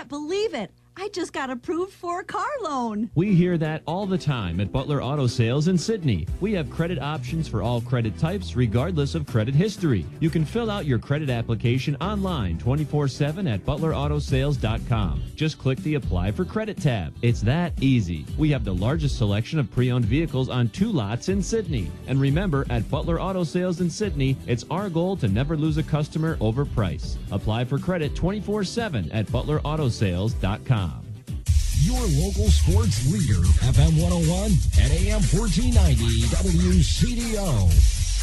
believe it. I just got approved for a car loan. We hear that all the time at Butler Auto Sales in Sydney. We have credit options for all credit types, regardless of credit history. You can fill out your credit application online 24/7 at butlerAutosales.com. Just click the Apply for Credit tab. It's that easy. We have the largest selection of pre-owned vehicles on 2 lots in Sydney. And remember, at Butler Auto Sales in Sydney, it's our goal to never lose a customer over price. Apply for credit 24/7 at butlerAutosales.com. Your local sports leader, FM 101 and AM 1490 WCDO.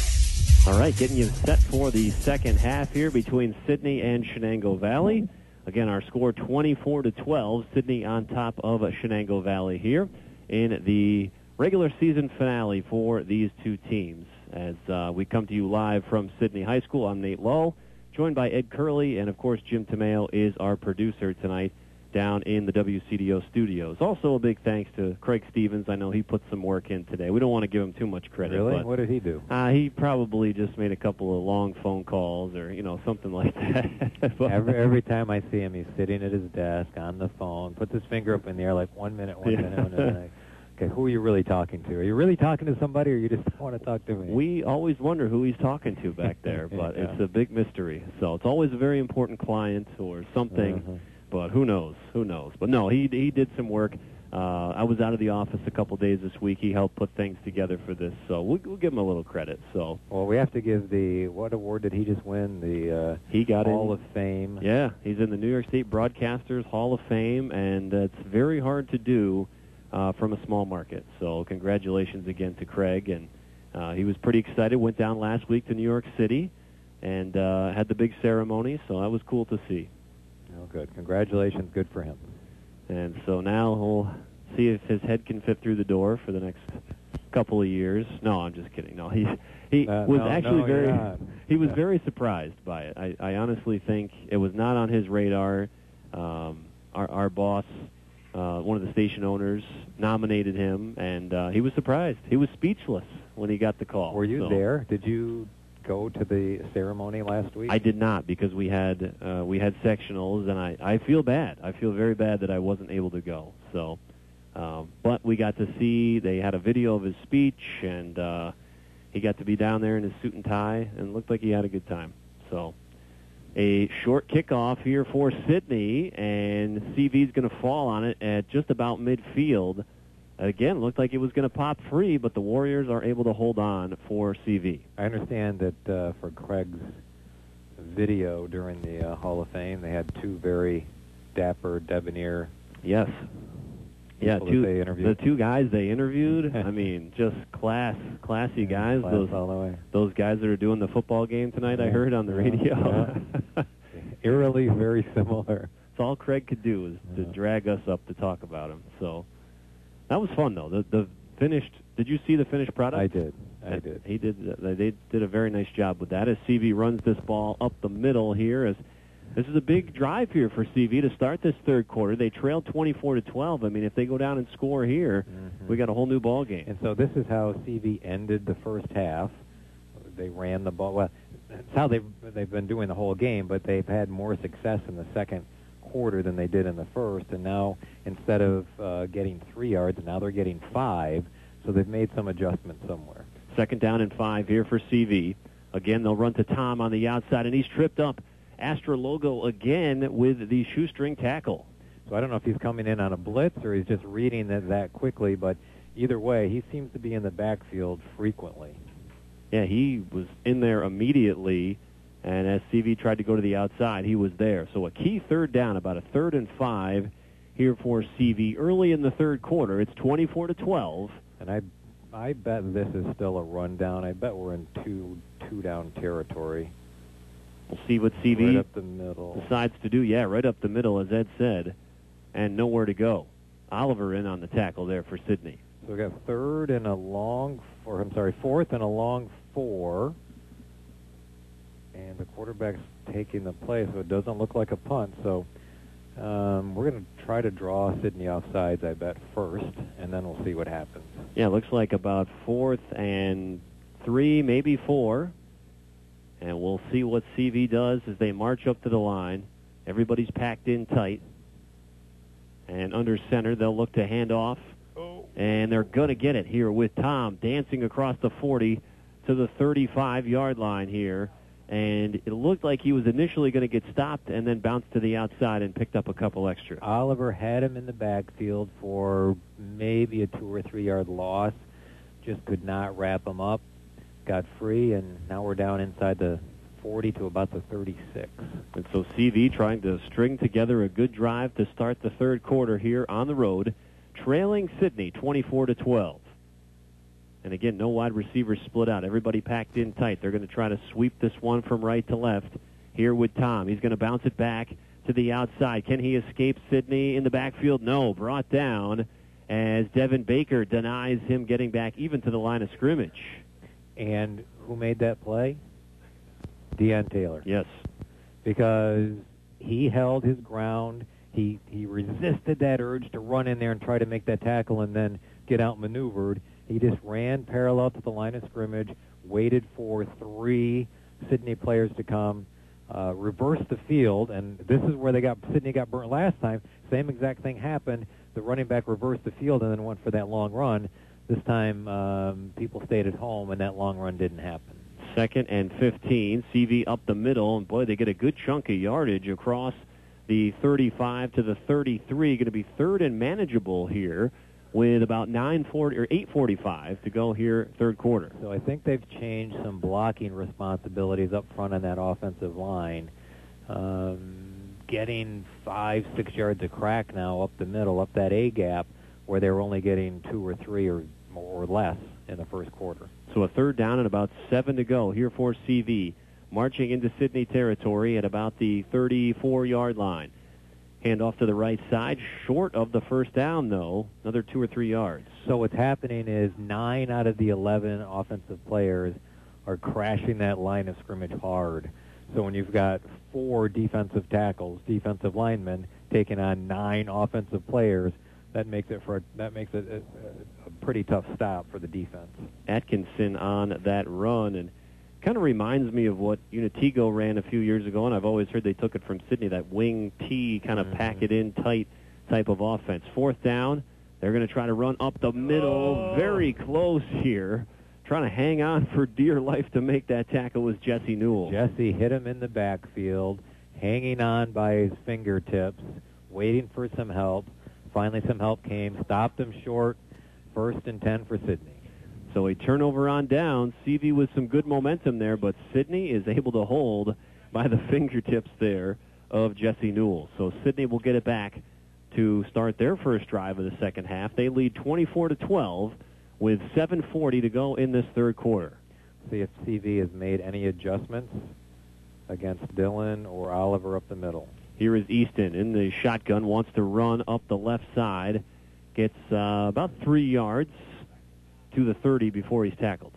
All right, getting you set for the second half here between Sydney and Shenango Valley. Again, our score 24-12. Sydney on top of Shenango Valley here in the regular season finale for these two teams. As we come to you live from Sydney High School, I'm Nate Lowe, joined by Ed Curley, and of course Jim Tomeo is our producer tonight down in the WCDO studios. Also a big thanks to Craig Stevens. I know he put some work in today. We don't want to give him too much credit. Really? But, what did he do? He probably just made a couple of long phone calls or, something like that. every time I see him, he's sitting at his desk on the phone, puts his finger up in the air like 1 minute, 1 minute, 1 minute. Okay, who are you really talking to? Are you really talking to somebody, or you just want to talk to me? We always wonder who he's talking to back there, but Yeah. It's a big mystery. So it's always a very important client or something. But who knows? Who knows? But no, he did some work. I was out of the office a couple days this week. He helped put things together for this, so we'll give him a little credit. So, well, we have to give what award did he just win? The he got Hall of Fame. Yeah, he's in the New York State Broadcasters Hall of Fame, and it's very hard to do from a small market. So congratulations again to Craig, and he was pretty excited. Went down last week to New York City and had the big ceremony, so that was cool to see. Oh, good. Congratulations. Good for him. And so now we'll see if his head can fit through the door for the next couple of years. No, I'm just kidding. No, he was very surprised by it. I honestly think it was not on his radar. Our boss, one of the station owners, nominated him, and he was surprised. He was speechless when he got the call. Were you there? Did you go to the ceremony last week? I did not, because we had sectionals, and I feel bad. I feel very bad that I wasn't able to go. So, but we got to see. They had a video of his speech, and he got to be down there in his suit and tie, and looked like he had a good time. So, a short kickoff here for Sydney, and CV's going to fall on it at just about midfield. Again, looked like it was going to pop free, but the Warriors are able to hold on for CV. I understand that for Craig's video during the Hall of Fame, they had two very dapper, debonair. Yes. Yeah, the two guys they interviewed. I mean, just classy guys. Class all the way. Those guys that are doing the football game tonight, I heard on the radio. Yeah. Eerily very similar. That's all Craig could do is to drag us up to talk about him. So that was fun, though. The finished. Did you see the finished product? I did. He did. They did a very nice job with that. As CV runs this ball up the middle here, as this is a big drive here for CV to start this third quarter. They trailed 24-12. I mean, if they go down and score here, we got a whole new ball game. And so this is how CV ended the first half. They ran the ball. Well, that's how they've been doing the whole game, but they've had more success in the second quarter than they did in the first. And now instead of getting 3 yards, now they're getting 5. So they've made some adjustment somewhere. Second down and 5 here for CV. Again, they'll run to Tom on the outside, and he's tripped up. Astra Logo again with the shoestring tackle. So I don't know if he's coming in on a blitz or he's just reading that quickly, but either way, he seems to be in the backfield frequently. Yeah, he was in there immediately, and as CV tried to go to the outside, he was there. So a key third down, about a 3rd and 5 here for CV early in the third quarter. It's 24-12. And I bet this is still a rundown. I bet we're in two down territory. We'll see what CV right up the middle decides to do. Yeah, right up the middle, as Ed said, and nowhere to go. Oliver in on the tackle there for Sydney. So we got 4th and a long 4, and the quarterback's taking the play, so it doesn't look like a punt. So we're going to try to draw Sydney offsides, I bet, first, and then we'll see what happens. Yeah, looks like about 4th and 3, maybe 4. And we'll see what CV does as they march up to the line. Everybody's packed in tight. And under center, they'll look to hand off. And they're going to get it here with Tom dancing across the 40 to the 35-yard line here. And it looked like he was initially going to get stopped and then bounced to the outside and picked up a couple extra. Oliver had him in the backfield for maybe a 2 or 3 yard loss. Just could not wrap him up. Got free, and now we're down inside the 40 to about the 36. And so CV trying to string together a good drive to start the third quarter here on the road, trailing Sidney 24-12. And again, no wide receivers split out. Everybody packed in tight. They're going to try to sweep this one from right to left here with Tom. He's going to bounce it back to the outside. Can he escape Sidney in the backfield? No. Brought down as Devin Baker denies him getting back even to the line of scrimmage. And who made that play? Deion Taylor. Yes. Because he held his ground. He resisted that urge to run in there and try to make that tackle and then get outmaneuvered. He just ran parallel to the line of scrimmage, waited for 3 Sidney players to come, reversed the field, and this is where Sidney got burnt last time. Same exact thing happened. The running back reversed the field and then went for that long run. This time, people stayed at home, and that long run didn't happen. 2nd and 15. CV up the middle, and boy, they get a good chunk of yardage across the 35 to the 33. Going to be 3rd and manageable here with about 8:45 to go here, third quarter. So I think they've changed some blocking responsibilities up front on that offensive line. Getting 5-6 yards of crack now up the middle, up that A gap, where they were only getting 2 or 3 or less in the first quarter. So a 3rd down and about 7 to go here for CV. Marching into Sidney territory at about the 34-yard line. Hand off to the right side, short of the first down, though. Another 2 or 3 yards. So what's happening is 9 out of the 11 offensive players are crashing that line of scrimmage hard. So when you've got 4 defensive tackles, defensive linemen, taking on 9 offensive players, that makes it a pretty tough stop for the defense. Atkinson on that run, and kind of reminds me of what Unitigo ran a few years ago, and I've always heard they took it from Sidney, that wing T kind of pack it in tight type of offense. 4th down, they're going to try to run up the middle, very close here. Trying to hang on for dear life to make that tackle was Jesse Newell. Jesse hit him in the backfield, hanging on by his fingertips, waiting for some help. Finally some help came, stopped him short, 1st and 10 for Sidney. So a turnover on down. CV with some good momentum there, but Sidney is able to hold by the fingertips there of Jesse Newell. So Sidney will get it back to start their first drive of the second half. They lead 24-12 with 7:40 to go in this third quarter. See if CV has made any adjustments against Dillon or Oliver up the middle. Here is Easton in the shotgun, wants to run up the left side. Gets about 3 yards to the 30 before he's tackled.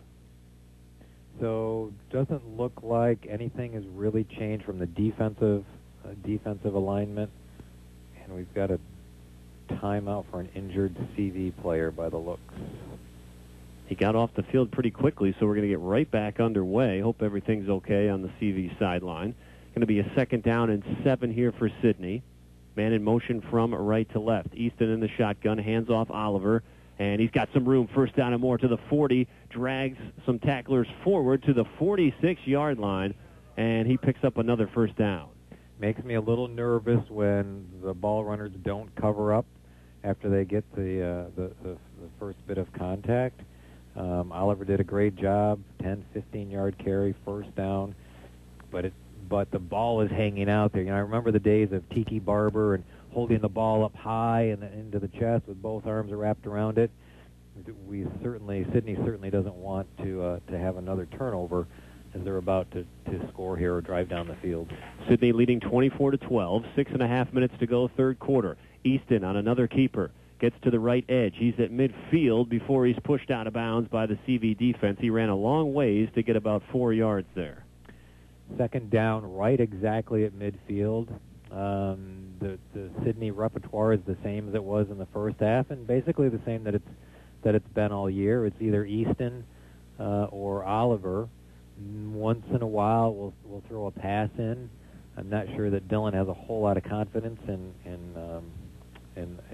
So doesn't look like anything has really changed from the defensive alignment. And we've got a timeout for an injured CV player by the looks. He got off the field pretty quickly, so we're going to get right back underway. Hope everything's okay on the CV sideline. Going to be a 2nd down and 7 here for Sidney. Man in motion from right to left. Easton in the shotgun, hands off Oliver, and he's got some room. 1st down and more to the 40, drags some tacklers forward to the 46-yard line, and he picks up another 1st down. Makes me a little nervous when the ball runners don't cover up after they get the first bit of contact. Oliver did a great job, 10, 15-yard carry, 1st down, but the ball is hanging out there. I remember the days of Tiki Barber and holding the ball up high and into the chest with both arms wrapped around it. Sidney certainly doesn't want to have another turnover as they're about to score here or drive down the field. Sidney leading 24-12, 6.5 minutes to go, third quarter. Easton on another keeper. Gets to the right edge. He's at midfield before he's pushed out of bounds by the CV defense. He ran a long ways to get about 4 yards there. 2nd down, right exactly at midfield. The Sidney repertoire is the same as it was in the first half, and basically the same that it's been all year. It's either Easton or Oliver. Once in a while, we'll throw a pass in. I'm not sure that Dillon has a whole lot of confidence in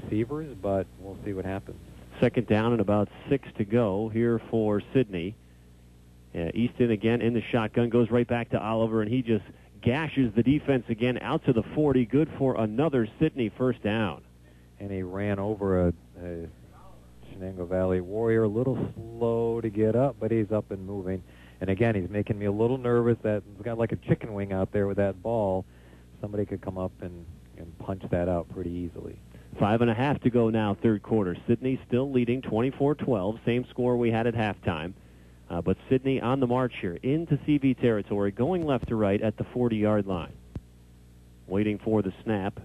receivers, but we'll see what happens. Second down and about 6 to go here for Sidney. Easton again in the shotgun, goes right back to Oliver, and he just gashes the defense again out to the 40. Good for another Sidney first down. And he ran over a Shenango Valley Warrior, a little slow to get up, but he's up and moving. And again, he's making me a little nervous that he's got like a chicken wing out there with that ball. Somebody could come up and punch that out pretty easily. 5.5 to go now, third quarter. Sidney still leading 24-12, same score we had at halftime. But Sidney on the march here into CV territory, going left to right at the 40-yard line. Waiting for the snap.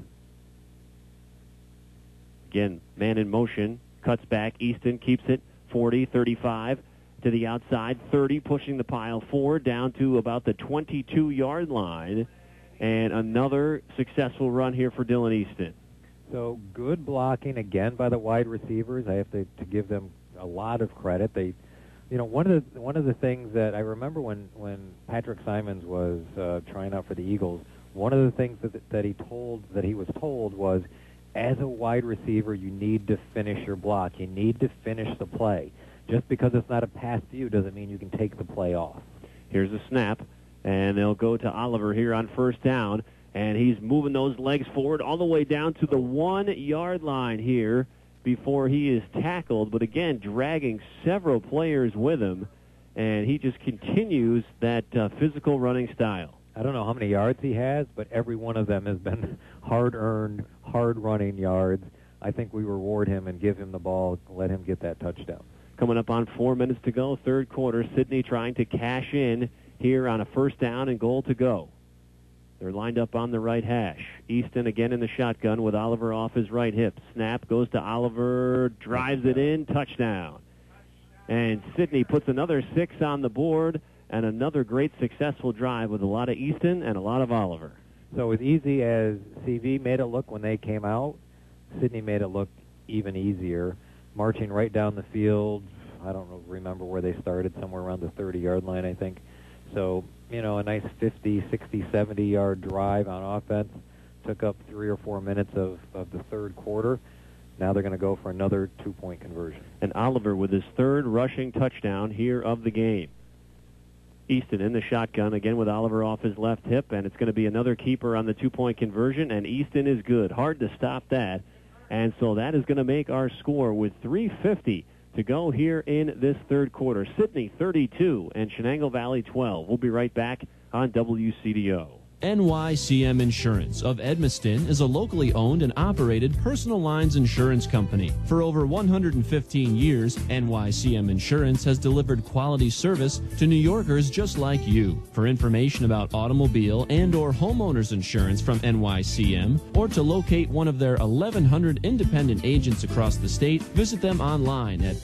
Again, man in motion, cuts back. Easton keeps it 40, 35 to the outside, 30, pushing the pile forward down to about the 22-yard line. And another successful run here for Dylan Easton. So good blocking again by the wide receivers. I have to give them a lot of credit. They, one of the things that I remember when Patrick Simons was trying out for the Eagles, one of the things that he was told was, as a wide receiver, you need to finish your block. You need to finish the play. Just because it's not a pass to you doesn't mean you can take the play off. Here's a snap, and they'll go to Oliver here on first down, and he's moving those legs forward all the way down to the 1-yard line here before he is tackled, but again, dragging several players with him, and he just continues that physical running style. I don't know how many yards he has, but every one of them has been hard-earned, hard-running yards. I think we reward him and give him the ball, let him get that touchdown. Coming up on 4 minutes to go, third quarter, Sidney trying to cash in here on a first down and goal to go. They're lined up on the right hash. Easton again in the shotgun with Oliver off his right hip. Snap goes to Oliver, drives it in, touchdown. And Sidney puts another 6 on the board and another great successful drive with a lot of Easton and a lot of Oliver. So as easy as CV made it look when they came out, Sidney made it look even easier. Marching right down the field, I don't remember where they started, somewhere around the 30-yard line, I think. So, a nice 50, 60, 70-yard drive on offense. Took up 3 or 4 minutes of the third quarter. Now they're going to go for another 2-point conversion. And Oliver with his third rushing touchdown here of the game. Easton in the shotgun, again with Oliver off his left hip, and it's going to be another keeper on the 2-point conversion, and Easton is good. Hard to stop that. And so that is going to make our score with 3:50 to go here in this third quarter. Sidney 32 and Shenango Valley 12. We'll be right back on WCDO. NYCM Insurance of Edmiston is a locally owned and operated personal lines insurance company. For over 115 years, NYCM Insurance has delivered quality service to New Yorkers just like you. For information about automobile and or homeowners insurance from NYCM, or to locate one of their 1,100 independent agents across the state, visit them online at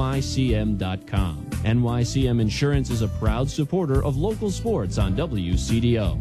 nycm.com. NYCM Insurance is a proud supporter of local sports on WCDO.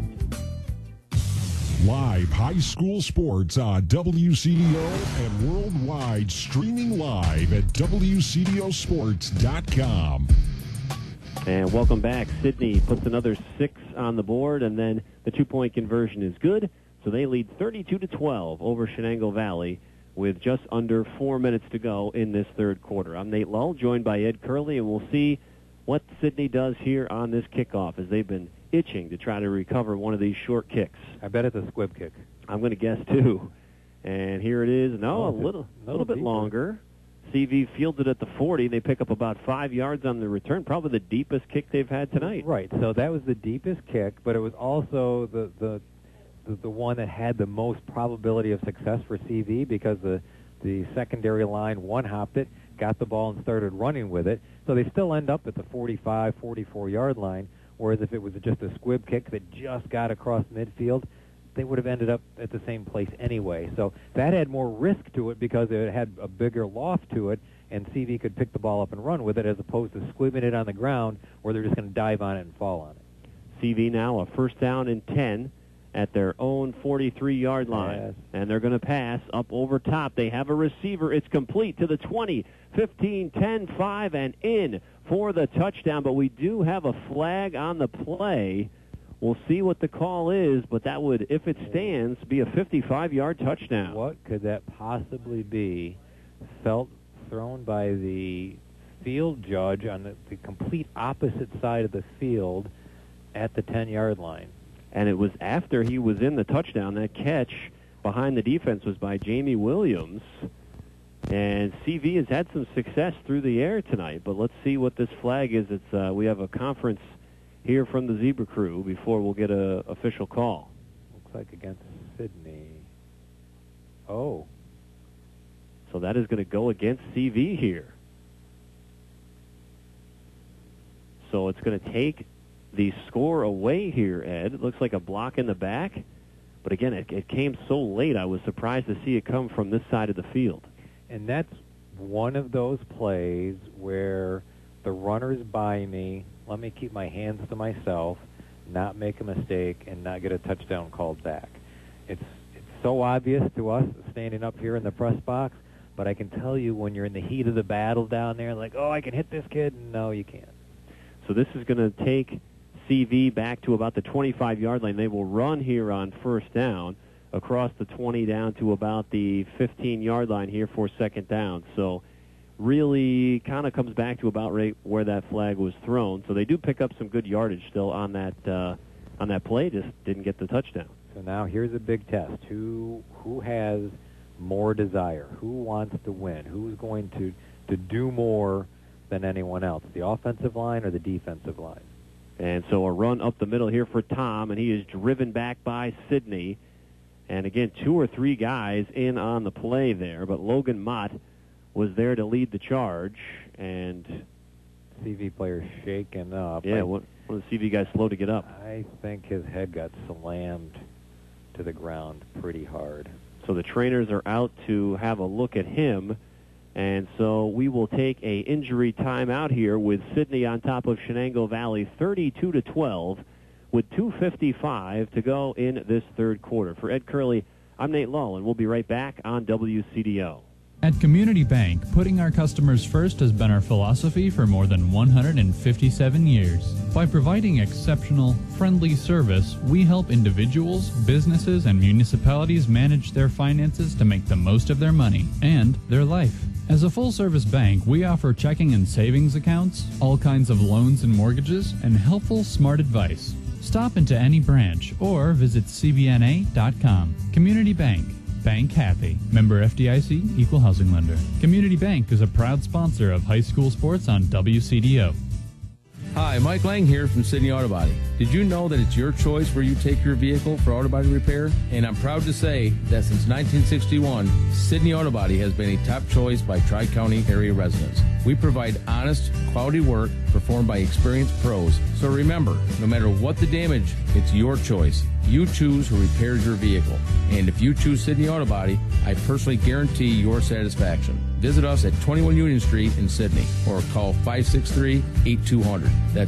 Live high school sports on WCDO and worldwide, streaming live at WCDOsports.com. And welcome back. Sidney puts another 6 on the board, and then the 2-point conversion is good. So they lead 32-12 over Shenango Valley with just under 4 minutes to go in this third quarter. I'm Nate Lull, joined by Ed Curley, and we'll see what Sidney does here on this kickoff, as they've been itching to try to recover one of these short kicks. I bet it's a squib kick. I'm going to guess, too. And here it is. No, a little bit longer. CV fields it at the 40. They pick up about 5 yards on the return, probably the deepest kick they've had tonight. Right, so that was the deepest kick, but it was also the one that had the most probability of success for CV, because the secondary line one-hopped it, got the ball and started running with it. So they still end up at the 45, 44-yard line, whereas if it was just a squib kick that just got across midfield, they would have ended up at the same place anyway. So that had more risk to it because it had a bigger loft to it, and CV could pick the ball up and run with it, as opposed to squibbing it on the ground where they're just going to dive on it and fall on it. CV now a first down and 10 at their own 43-yard line. Yes. And they're going to pass up over top. They have a receiver. It's complete to the 20, 15, 10, 5, and in for the touchdown. But we do have a flag on the play. we'll see what the call is, but that would, if it stands, be a 55-yard touchdown. What could that possibly be? Thrown by the field judge on the complete opposite side of the field at the 10-yard line. And it was after he was in the touchdown. That catch behind the defense was by Jamie Williams. And CV has had some success through the air tonight, but let's see what this flag is. We have a conference here from the Zebra Crew before we'll get an official call. Looks like against Sydney. Oh. So that is going to go against CV here. So it's going to take the score away here, Ed. It looks like a block in the back. But again, it came so late, I was surprised to see it come from this side of the field. And that's one of those plays where the runner's by me, let me keep my hands to myself, not make a mistake, and not get a touchdown called back. It's so obvious to us standing up here in the press box, but I can tell you when you're in the heat of the battle down there, like, oh, I can hit this kid. No, you can't. So this is going to take CV back to about the 25-yard line. They will run here on first down across the 20 down to about the 15-yard line here for second down. So really kind of comes back to about right where that flag was thrown. So they do pick up some good yardage still on that play, just didn't get the touchdown. So now here's a big test. Who has more desire? Who wants to win? Who's going to do more than anyone else, the offensive line or the defensive line? And so a run up the middle here for Tom, and he is driven back by Sydney. And again, 2 or 3 guys in on the play there, but Logan Mott was there to lead the charge. And CV player shaken up. Yeah, one of the CV guys slow to get up. I think his head got slammed to the ground pretty hard. So the trainers are out to have a look at him. And so we will take a injury timeout here with Sydney on top of Shenango Valley, 32-12, with 2:55 to go in this third quarter. For Ed Curley, I'm Nate Lull, and we'll be right back on WCDO. At Community Bank, putting our customers first has been our philosophy for more than 157 years. By providing exceptional, friendly service, we help individuals, businesses, and municipalities manage their finances to make the most of their money and their life. As a full-service bank, we offer checking and savings accounts, all kinds of loans and mortgages, and helpful, smart advice. Stop into any branch or visit cbna.com. Community Bank. Bank happy. Member FDIC, Equal Housing Lender. Community Bank is a proud sponsor of high school sports on WCDO. Hi, Mike Lang here from Sydney Auto Body. Did you know that it's your choice where you take your vehicle for auto body repair? And I'm proud to say that since 1961, Sydney Auto Body has been a top choice by Tri-County area residents. We provide honest, quality work performed by experienced pros. So remember, no matter what the damage, it's your choice. You choose who repairs your vehicle. And if you choose Sydney Auto Body, I personally guarantee your satisfaction. Visit us at 21 Union Street in Sydney or call 563-8200. That's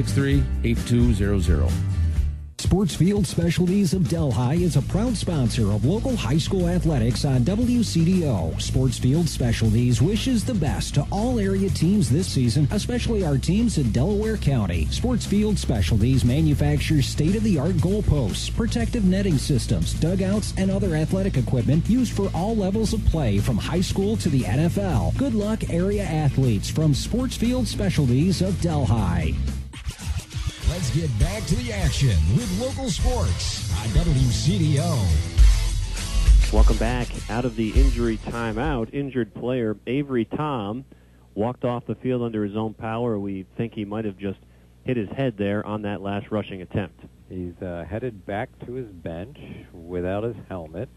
563-8200. Sportsfield Specialties of Delhi is a proud sponsor of local high school athletics on WCDO. Sportsfield Specialties wishes the best to all area teams this season, especially our teams in Delaware County. Sportsfield Specialties manufactures state-of-the-art goalposts, protective netting systems, dugouts, and other athletic equipment used for all levels of play from high school to the NFL. Good luck, area athletes from Sportsfield Specialties of Delhi. Let's get back to the action with local sports on WCDO. Welcome back out of the injury timeout. Injured player Avery Tom walked off the field under his own power. We think he might have just hit his head there on that last rushing attempt. He's headed back to his bench without his helmet.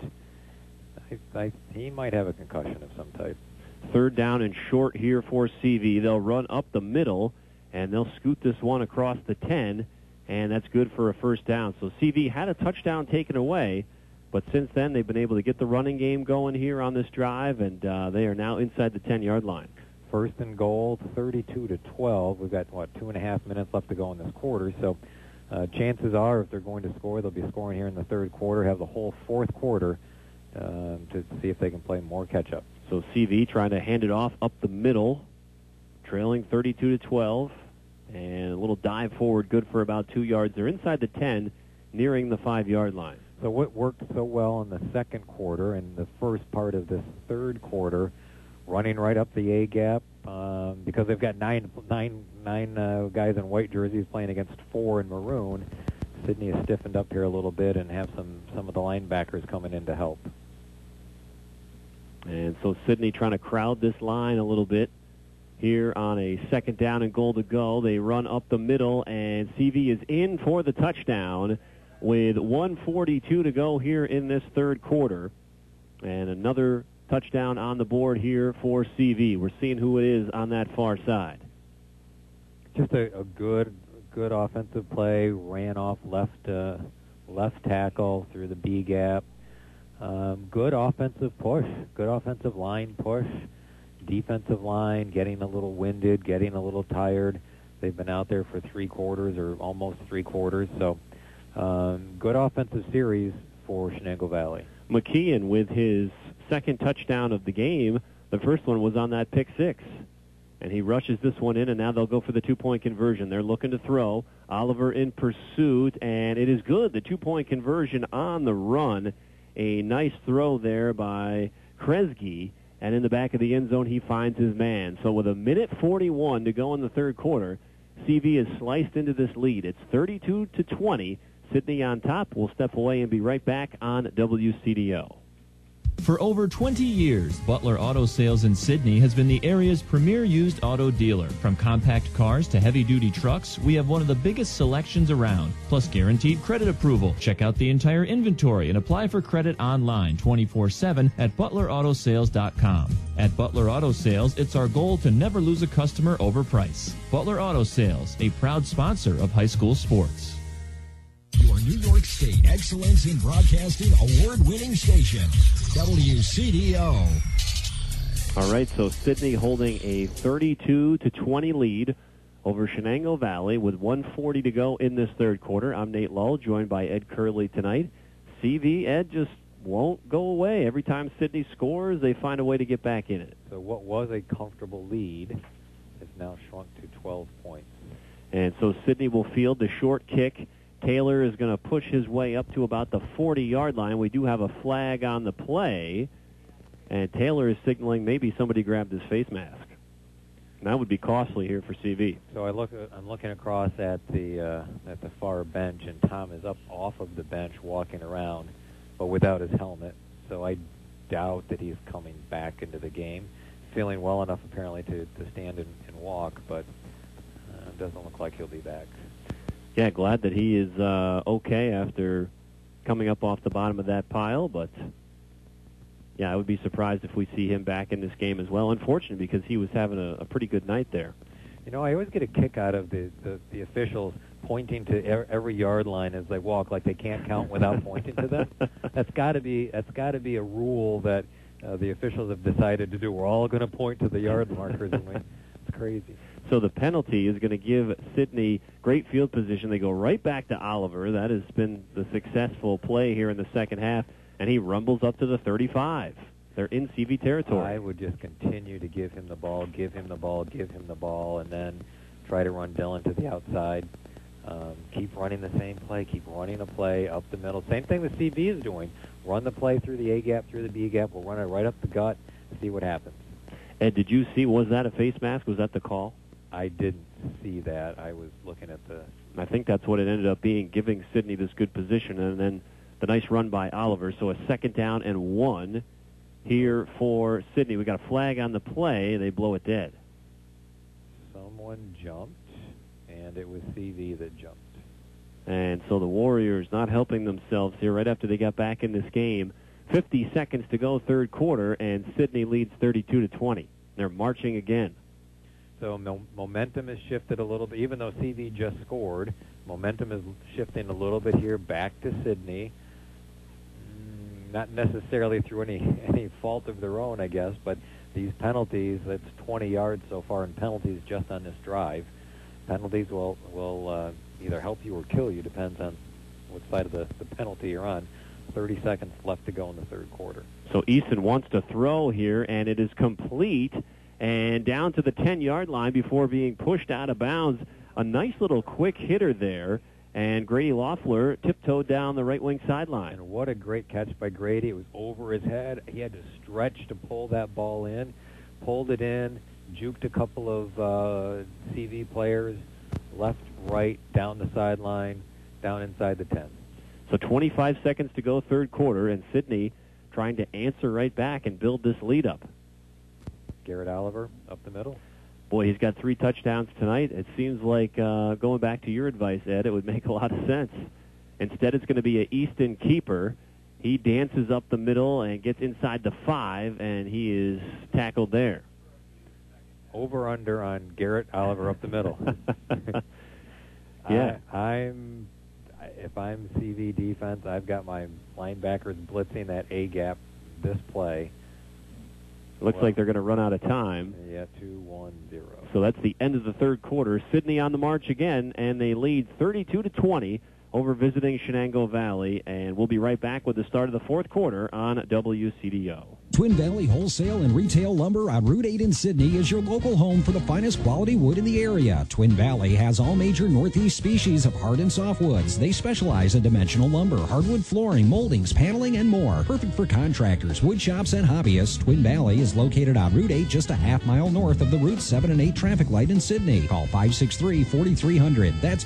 He might have a concussion of some type. Third down and short here for CV. They'll run up the middle, and they'll scoot this one across the 10, and that's good for a first down. So CV had a touchdown taken away, but since then they've been able to get the running game going here on this drive, and they are now inside the 10-yard line. First and goal, 32-12. We've got, 2.5 minutes left to go in this quarter, so chances are if they're going to score, they'll be scoring here in the third quarter, have the whole fourth quarter to see if they can play more catch-up. So CV trying to hand it off up the middle, trailing 32-12. And a little dive forward, good for about 2 yards. They're inside the 10, nearing the 5-yard line. So what worked so well in the second quarter and the first part of this third quarter, running right up the A-gap, because they've got nine guys in white jerseys playing against 4 in maroon. Sidney has stiffened up here a little bit and have some of the linebackers coming in to help. And so Sidney trying to crowd this line a little bit. Here on a second down and goal to go, they run up the middle, and CV is in for the touchdown with 1:42 to go here in this third quarter. And another touchdown on the board here for CV. We're seeing who it is on that far side. Just a good offensive play. Ran off left tackle through the B gap. Good offensive push. Good offensive line push. Defensive line getting a little winded, getting a little tired. They've been out there for 3 quarters or almost 3 quarters. So good offensive series for Shenango Valley. McKeon with his second touchdown of the game. The first one was on that pick 6. And he rushes this one in, and now they'll go for the 2-point conversion. They're looking to throw. Oliver in pursuit, and it is good. The 2-point conversion on the run. A nice throw there by Kresge, and in the back of the end zone, he finds his man. So with 1:41 to go in the third quarter, CV is sliced into this lead. It's 32-20. Sidney on top. We'll step away and be right back on WCDO. For over 20 years, Butler Auto Sales in Sidney has been the area's premier used auto dealer. From compact cars to heavy-duty trucks, we have one of the biggest selections around, plus guaranteed credit approval. Check out the entire inventory and apply for credit online 24/7 at butlerAutoSales.com. At Butler Auto Sales, it's our goal to never lose a customer over price. Butler Auto Sales, a proud sponsor of high school sports. Your New York State Excellence in Broadcasting award-winning station, WCDO. All right, so Sidney holding a 32-20 lead over Shenango Valley with 1:40 to go in this third quarter. I'm Nate Lull, joined by Ed Curley tonight. CV, Ed, just won't go away. Every time Sidney scores, they find a way to get back in it. So what was a comfortable lead has now shrunk to 12 points. And so Sidney will field the short kick. Taylor is going to push his way up to about the 40-yard line. We do have a flag on the play, and Taylor is signaling maybe somebody grabbed his face mask. And that would be costly here for CV. So I'm looking across at the far bench, and Tom is up off of the bench walking around, but without his helmet. So I doubt that he's coming back into the game. Feeling well enough apparently to stand and walk, but it doesn't look like he'll be back. Yeah, glad that he is okay after coming up off the bottom of that pile, but yeah, I would be surprised if we see him back in this game as well. Unfortunate, because he was having a pretty good night there. You know, I always get a kick out of the officials pointing to every yard line as they walk, like they can't count without pointing to them. That's got to be a rule that the officials have decided to do. We're all going to point to the yard markers, and it's crazy. So the penalty is going to give Sidney great field position. They go right back to Oliver. That has been the successful play here in the second half, and he rumbles up to the 35. They're in CV territory. I would just continue to give him the ball, give him the ball, give him the ball, and then try to run Dillon to the outside. Keep running the same play. Keep running a play up the middle. Same thing that CV is doing. Run the play through the A-gap, through the B-gap. We'll run it right up the gut, see what happens. Ed, did you see, was that a face mask? Was that the call? I didn't see that. I was looking at the... I think that's what it ended up being, giving Sidney this good position, and then the nice run by Oliver. So a second down and 1 here for Sidney. We got a flag on the play. They blow it dead. Someone jumped, and it was CV that jumped. And so the Warriors not helping themselves here right after they got back in this game. 50 seconds to go, third quarter, and Sidney leads 32-20. They're marching again. So momentum has shifted a little bit. Even though CV just scored, momentum is shifting a little bit here back to Sidney. Not necessarily through any fault of their own, I guess, but these penalties, that's 20 yards so far in penalties just on this drive. Penalties will either help you or kill you, depends on what side of the penalty you're on. 30 seconds left to go in the third quarter. So Easton wants to throw here, and it is complete. And down to the 10-yard line before being pushed out of bounds. a nice little quick hitter there, and Grady Loeffler tiptoed down the right wing sideline. And what a great catch by Grady. It was over his head. He had to stretch to pull that ball in, pulled it in, juked a couple of CV players, left, right, down the sideline, down inside the 10. So 25 seconds to go, third quarter, and Sidney trying to answer right back and build this lead up. Garrett Oliver up the middle. Boy, he's got 3 touchdowns tonight. It seems like, going back to your advice, Ed, it would make a lot of sense. Instead, it's going to be an Easton keeper. He dances up the middle and gets inside the 5, and he is tackled there. Over-under on Garrett Oliver up the middle. Yeah. If I'm CV defense, I've got my linebackers blitzing that A-gap this play. Looks like they're going to run out of time. Yeah, 2-1-0. So that's the end of the third quarter. Sidney on the march again, and they lead 32-20 over visiting Shenango Valley. And we'll be right back with the start of the fourth quarter on WCDO. Twin Valley Wholesale and Retail Lumber on Route 8 in Sydney is your local home for the finest quality wood in the area. Twin Valley has all major Northeast species of hard and soft woods. They specialize in dimensional lumber, hardwood flooring, moldings, paneling, and more. Perfect for contractors, wood shops, and hobbyists. Twin Valley is located on Route 8, just a half-mile north of the Route 7 and 8 traffic light in Sydney. Call 563-4300. That's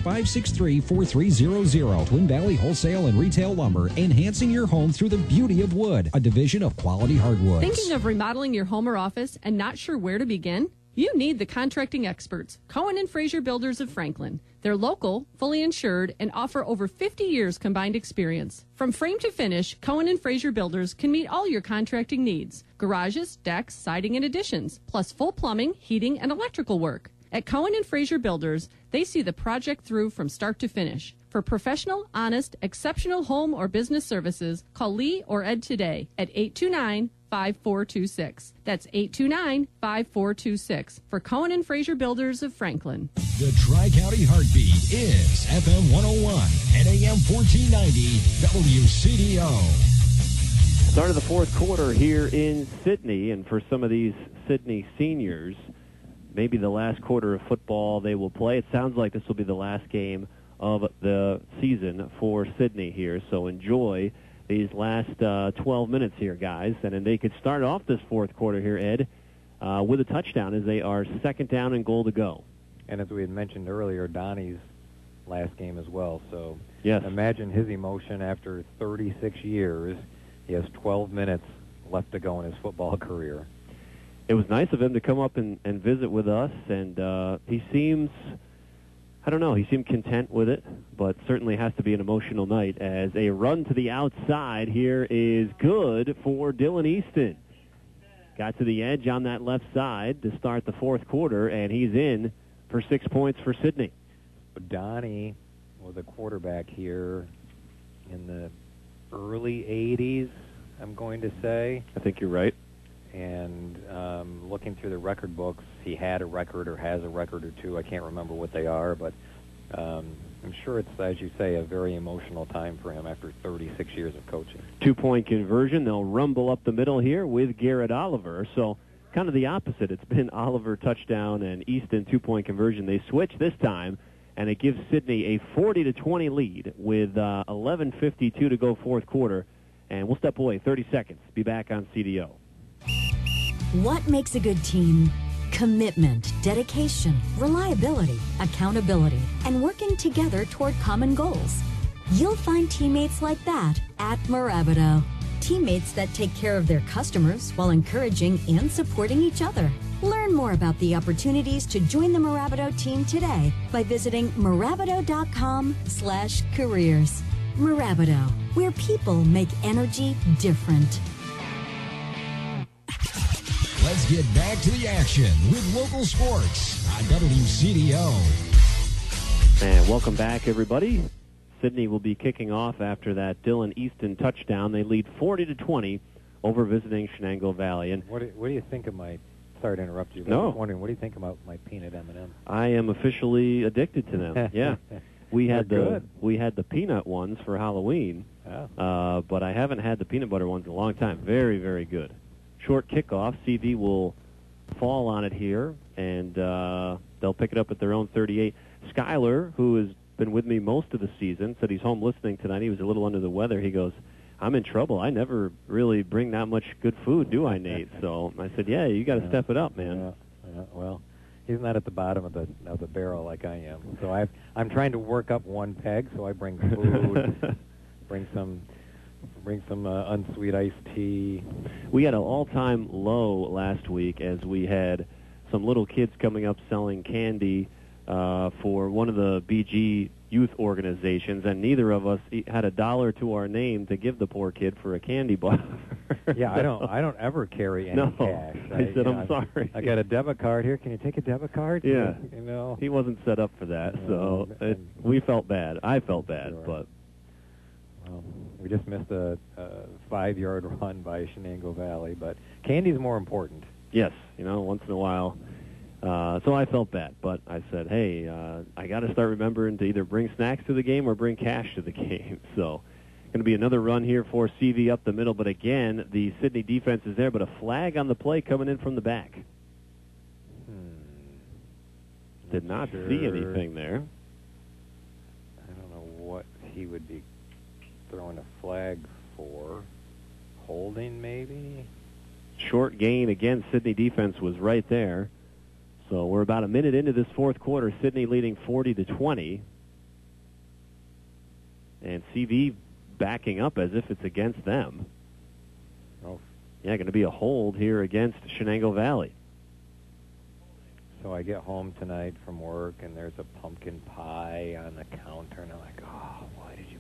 563-4300. Twin Valley Wholesale and Retail Lumber, enhancing your home through the beauty of wood. A division of Quality Hardwoods. Thinking of remodeling your home or office and not sure where to begin? You need the contracting experts, Cohen and Fraser Builders of Franklin. They're local, fully insured, and offer over 50 years combined experience. From frame to finish, Cohen and Fraser Builders can meet all your contracting needs. Garages, decks, siding, and additions, plus full plumbing, heating, and electrical work. At Cohen and Fraser Builders, they see the project through from start to finish. For professional, honest, exceptional home or business services, call Lee or Ed today at 829-5426. That's 829-5426 for Cohen and Fraser Builders of Franklin. The Tri-County Heartbeat is FM 101 and AM 1490 WCDO. Start of the fourth quarter here in Sydney, and for some of these Sydney seniors, maybe the last quarter of football they will play. It sounds like this will be the last game of the season for Sydney here, so enjoy these last 12 minutes here, guys. And then they could start off this fourth quarter here, Ed, with a touchdown as they are second down and goal to go. And as we had mentioned earlier, Donnie's last game as well. So yes, imagine his emotion after 36 years. He has 12 minutes left to go in his football career. It was nice of him to come up and visit with us, and he seems, I don't know, he seemed content with it, but certainly has to be an emotional night as a run to the outside here is good for Dylan Easton. Got to the edge on that left side to start the fourth quarter, and he's in for 6 points for Sydney. Donnie was a quarterback here in the early 80s, I'm going to say. I think you're right. And looking through the record books, he had a record or has a record or two. I can't remember what they are, but I'm sure it's, as you say, a very emotional time for him after 36 years of coaching. 2-point conversion. They'll rumble up the middle here with Garrett Oliver. So kind of the opposite. It's been Oliver touchdown and Easton 2-point conversion. They switch this time, and it gives Sydney a 40-20 lead with 11:52 to go fourth quarter. And we'll step away 30 seconds. Be back on CDO. What makes a good team? Commitment, dedication, reliability, accountability, and working together toward common goals. You'll find teammates like that at Mirabito. Teammates that take care of their customers while encouraging and supporting each other. Learn more about the opportunities to join the Mirabito team today by visiting Mirabito.com/careers. Mirabito, where people make energy different. Let's get back to the action with local sports on WCDO. And welcome back, everybody. Sydney will be kicking off after that Dylan Easton touchdown. They lead 40-20 over visiting Shenango Valley. And what do you think of my? Sorry to interrupt you. But no. I was wondering, what do you think about my peanut M&M? I am officially addicted to them. Yeah, we had the peanut ones for Halloween, but I haven't had the peanut butter ones in a long time. Very, very good. Short kickoff. CV will fall on it here, and they'll pick it up at their own 38. Skyler, who has been with me most of the season, said he's home listening tonight. He was a little under the weather. He goes, I'm in trouble. I never really bring that much good food, do I, Nate? So I said, yeah, you got to step it up, man. Yeah, well, he's not at the bottom of the barrel like I am. So I'm trying to work up one peg. So I bring food, bring some unsweet iced tea. We had an all-time low last week as we had some little kids coming up selling candy for one of the BG youth organizations, and neither of us had $1 to our name to give the poor kid for a candy bar. Yeah, I don't ever carry any cash. I said, I'm sorry. I got a debit card here. Can you take a debit card? Yeah. You know. He wasn't set up for that, so we felt bad. I felt bad, Sure. but... Well, we just missed a 5-yard run by Shenango Valley, but candy's more important. Yes, once in a while. So I felt bad, but I said, hey, I got to start remembering to either bring snacks to the game or bring cash to the game. So going to be another run here for CV up the middle, but again, the Sidney defense is there, but a flag on the play coming in from the back. Did not see anything there. I don't know what he would be throwing a flag for. Holding, maybe? Short gain. Again, Sidney defense was right there. So we're about a minute into this fourth quarter. Sidney leading 40-20. And CV backing up as if it's against them. Oh. Yeah, going to be a hold here against Shenango Valley. So I get home tonight from work, and there's a pumpkin pie on the counter, and I'm like, oh, why did you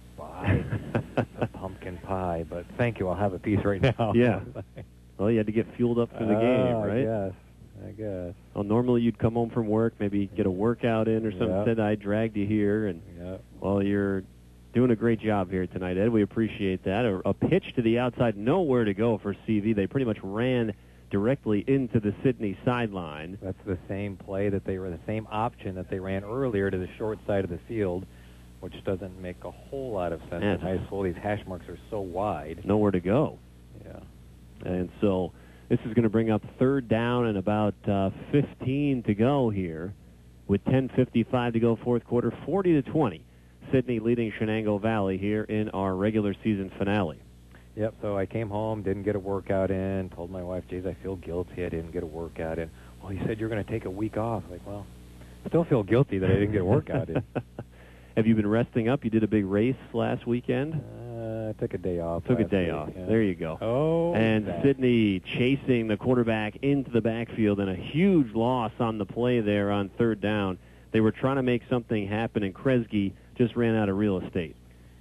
buy a pumpkin pie? But thank you, I'll have a piece right now. Yeah. Well, you had to get fueled up for the game, right? Yes, I guess. Well, normally you'd come home from work, maybe get a workout in or something. Yep. Instead, I dragged you here, and well, you're doing a great job here tonight, Ed. We appreciate that. A pitch to the outside, nowhere to go for CV. They pretty much ran directly into the Sidney sideline. That's the same play that they were, the same option that they ran earlier to the short side of the field, which doesn't make a whole lot of sense in high school. These hash marks are so wide. Nowhere to go. Yeah. And so this is going to bring up third down and about 15 to go here with 10:55 to go fourth quarter, 40-20. Sidney leading Shenango Valley here in our regular season finale. Yep, so I came home, didn't get a workout in, told my wife, geez, I feel guilty I didn't get a workout in. Well, you said you're going to take a week off. Like, well, I still feel guilty that I didn't get a workout in. Have you been resting up? You did a big race last weekend? I took a day off. Took a day week, off. Yeah. There you go. Oh, and that. Sidney chasing the quarterback into the backfield, and a huge loss on the play there on third down. They were trying to make something happen, and Kresge just ran out of real estate.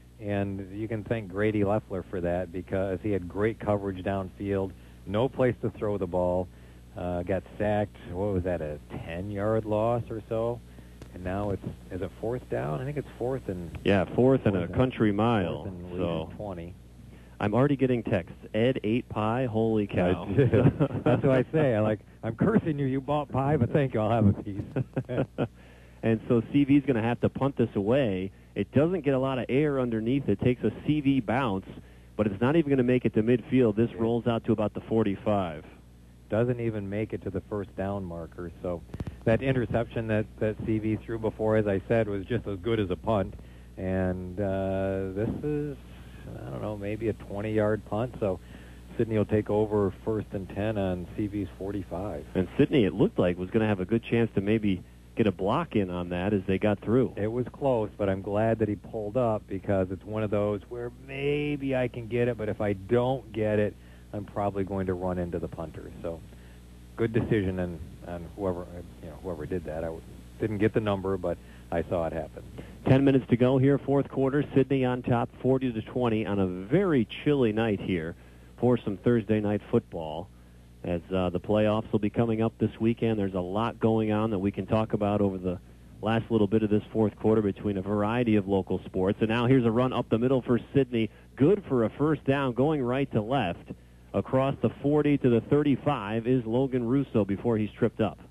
And you can thank Grady Leffler for that because he had great coverage downfield, no place to throw the ball, got sacked, what was that, a 10-yard loss or so? And now is it fourth down? I think it's fourth and... Yeah, fourth and a country mile. Fourth and so 20. I'm already getting texts. Ed ate pie? Holy cow. That's what I say. I'm cursing you. You bought pie, but thank you. I'll have a piece. And so CV's going to have to punt this away. It doesn't get a lot of air underneath. It takes a CV bounce, but it's not even going to make it to midfield. This rolls out to about the 45. Doesn't even make it to the first down marker. So that interception that CV threw before, as I said, was just as good as a punt. And this is, I don't know, maybe a 20-yard punt. So Sidney will take over first and 10 on CV's 45. And Sidney, it looked like, was going to have a good chance to maybe get a block in on that as they got through. It was close, but I'm glad that he pulled up because it's one of those where maybe I can get it, but if I don't get it, I'm probably going to run into the punter. So good decision on whoever did that. I didn't get the number, but I saw it happen. 10 minutes to go here, fourth quarter. Sidney on top, 40-20 on a very chilly night here for some Thursday night football. As the playoffs will be coming up this weekend, there's a lot going on that we can talk about over the last little bit of this fourth quarter between a variety of local sports. And now here's a run up the middle for Sidney. Good for a first down, going right to left. Across the 40 to the 35 is Logan Russo before he's tripped up.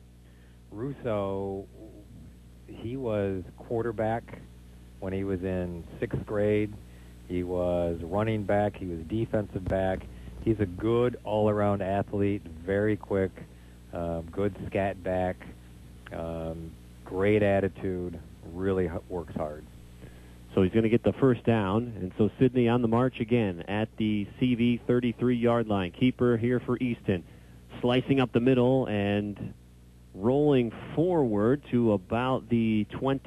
Russo, he was quarterback when he was in 6th grade. He was running back. He was defensive back. He's a good all-around athlete, very quick, good scat back, great attitude, really works hard. So he's going to get the first down, and so Sidney on the march again at the CV 33-yard line. Keeper here for Easton, slicing up the middle and rolling forward to about the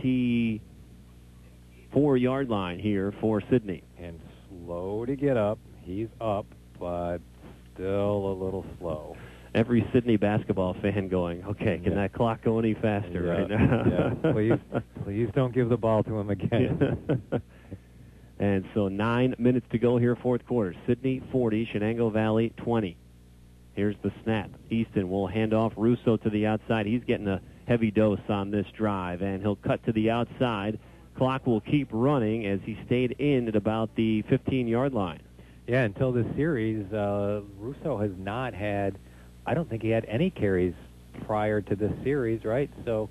24-yard line here for Sidney. And slow to get up. He's up, but still a little slow. Every Sidney basketball fan going, okay, can that clock go any faster right now? Please don't give the ball to him again. And so 9 minutes to go here, fourth quarter. Sidney 40, Shenango Valley 20. Here's the snap. Easton will hand off Russo to the outside. He's getting a heavy dose on this drive, and he'll cut to the outside. Clock will keep running as he stayed in at about the 15-yard line. Yeah, until this series, Russo has not had, I don't think he had any carries prior to this series, right? So,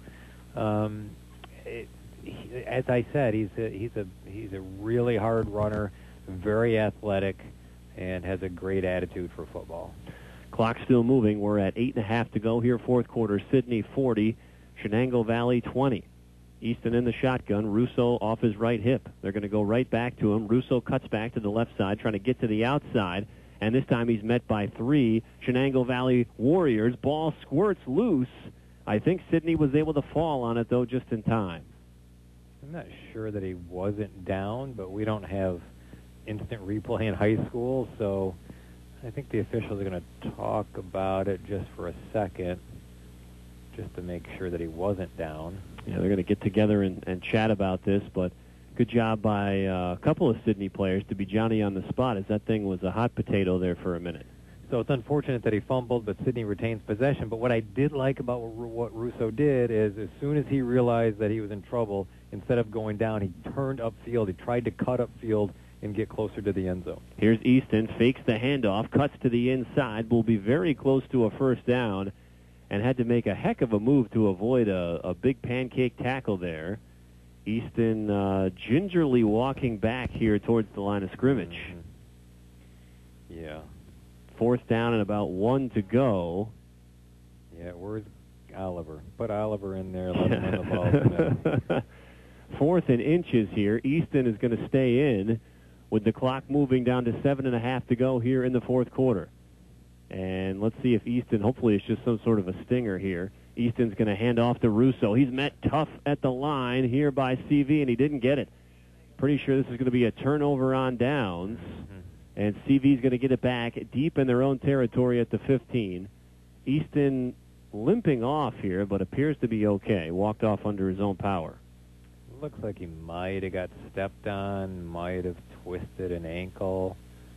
as I said, he's a really hard runner, very athletic, and has a great attitude for football. Clock still moving. We're at 8.5 to go here, fourth quarter. Sidney 40, Shenango Valley 20. Easton in the shotgun. Russo off his right hip. They're going to go right back to him. Russo cuts back to the left side, trying to get to the outside. And this time he's met by 3 Shenango Valley Warriors. Ball squirts loose. I think Sidney was able to fall on it, though, just in time. I'm not sure that he wasn't down, but we don't have instant replay in high school, so I think the officials are going to talk about it just for a second, just to make sure that he wasn't down. Yeah, they're going to get together and chat about this, but good job by a couple of Sidney players to be Johnny on the spot, as that thing was a hot potato there for a minute. So it's unfortunate that he fumbled, but Sidney retains possession. But what I did like about what Russo did is as soon as he realized that he was in trouble, instead of going down, he turned upfield. He tried to cut upfield and get closer to the end zone. Here's Easton, fakes the handoff, cuts to the inside, will be very close to a first down, and had to make a heck of a move to avoid a big pancake tackle there. Easton gingerly walking back here towards the line of scrimmage. Yeah. Fourth down and about 1 to go. Yeah, where's Oliver? Put Oliver in there, let him run the ball. 4th and inches here. Easton is going to stay in with the clock moving down to 7.5 to go here in the fourth quarter. And let's see if Easton, hopefully it's just some sort of a stinger here. Easton's going to hand off to Russo. He's met tough at the line here by CV, and he didn't get it. Pretty sure this is going to be a turnover on downs. And CV's going to get it back deep in their own territory at the 15. Easton limping off here, but appears to be okay. Walked off under his own power. Looks like he might have got stepped on, might have twisted an ankle.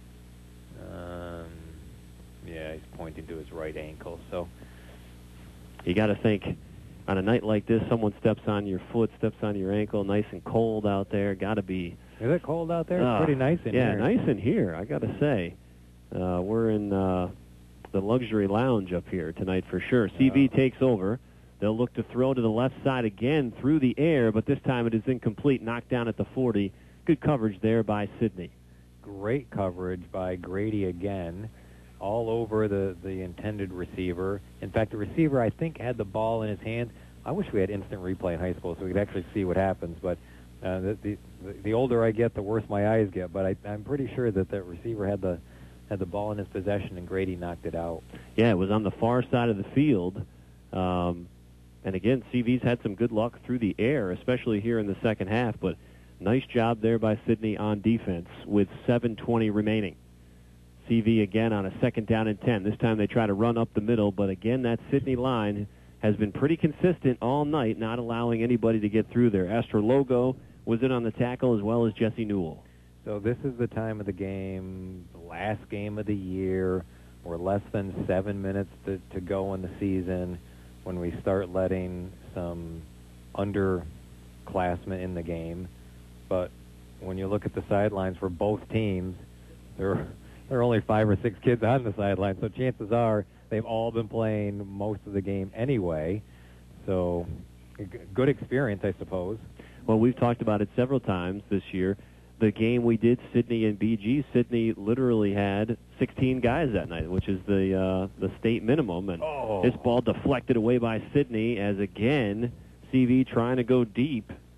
Yeah, he's pointing to his right ankle. So you got to think, on a night like this, someone steps on your foot, steps on your ankle, nice and cold out there. Got to be. Is it cold out there? It's pretty nice in here. Yeah, nice in here, I got to say. We're in the luxury lounge up here tonight for sure. CV takes over. They'll look to throw to the left side again through the air, but this time it is incomplete, knocked down at the 40. Good coverage there by Sidney. Great coverage by Grady again, all over the intended receiver. In fact, the receiver, I think, had the ball in his hands. I wish we had instant replay in high school so we could actually see what happens, but the older I get, the worse my eyes get. But I'm pretty sure that the receiver had the ball in his possession and Grady knocked it out. Yeah, it was on the far side of the field. And again, CV's had some good luck through the air, especially here in the second half. But nice job there by Sidney on defense with 7:20 remaining. CV again on a second down and 10. This time they try to run up the middle, but again, that Sidney line has been pretty consistent all night, not allowing anybody to get through there. Astor Logo was in on the tackle, as well as Jesse Newell. So this is the time of the game, the last game of the year. We're less than 7 minutes to go in the season when we start letting some underclassmen in the game. But when you look at the sidelines for both teams, there are only 5 or 6 kids on the sideline, so chances are they've all been playing most of the game anyway. So good experience, I suppose. Well, we've talked about it several times this year. The game we did, Sidney and BG, Sidney literally had 16 guys that night, which is the state minimum. And this ball deflected away by Sidney as, again, CV trying to go deep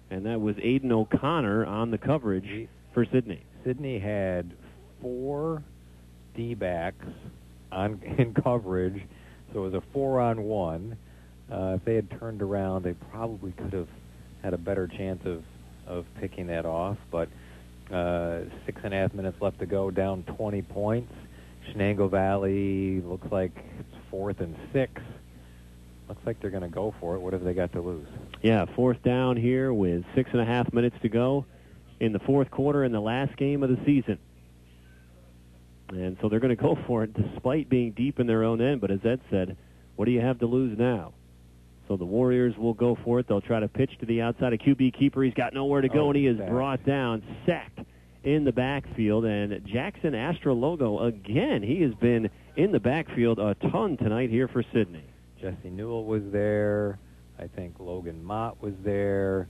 and that was Aiden O'Connor on the coverage for Sydney. Sydney had 4 D-backs in coverage, so it was a 4-on-1. If they had turned around, they probably could have had a better chance of picking that off, but 6.5 minutes left to go, down 20 points. Shenango Valley looks like it's 4th and 6. Looks like they're going to go for it. What have they got to lose? Yeah, 4th down here with 6.5 minutes to go in the 4th quarter in the last game of the season. And so they're going to go for it despite being deep in their own end. But as Ed said, what do you have to lose now? So the Warriors will go for it. They'll try to pitch to the outside. A QB keeper. He's got nowhere to go, and he is brought down, sacked in the backfield. And Jackson Astrologo, again, he has been in the backfield a ton tonight here for Sydney. Jesse Newell was there. I think Logan Mott was there.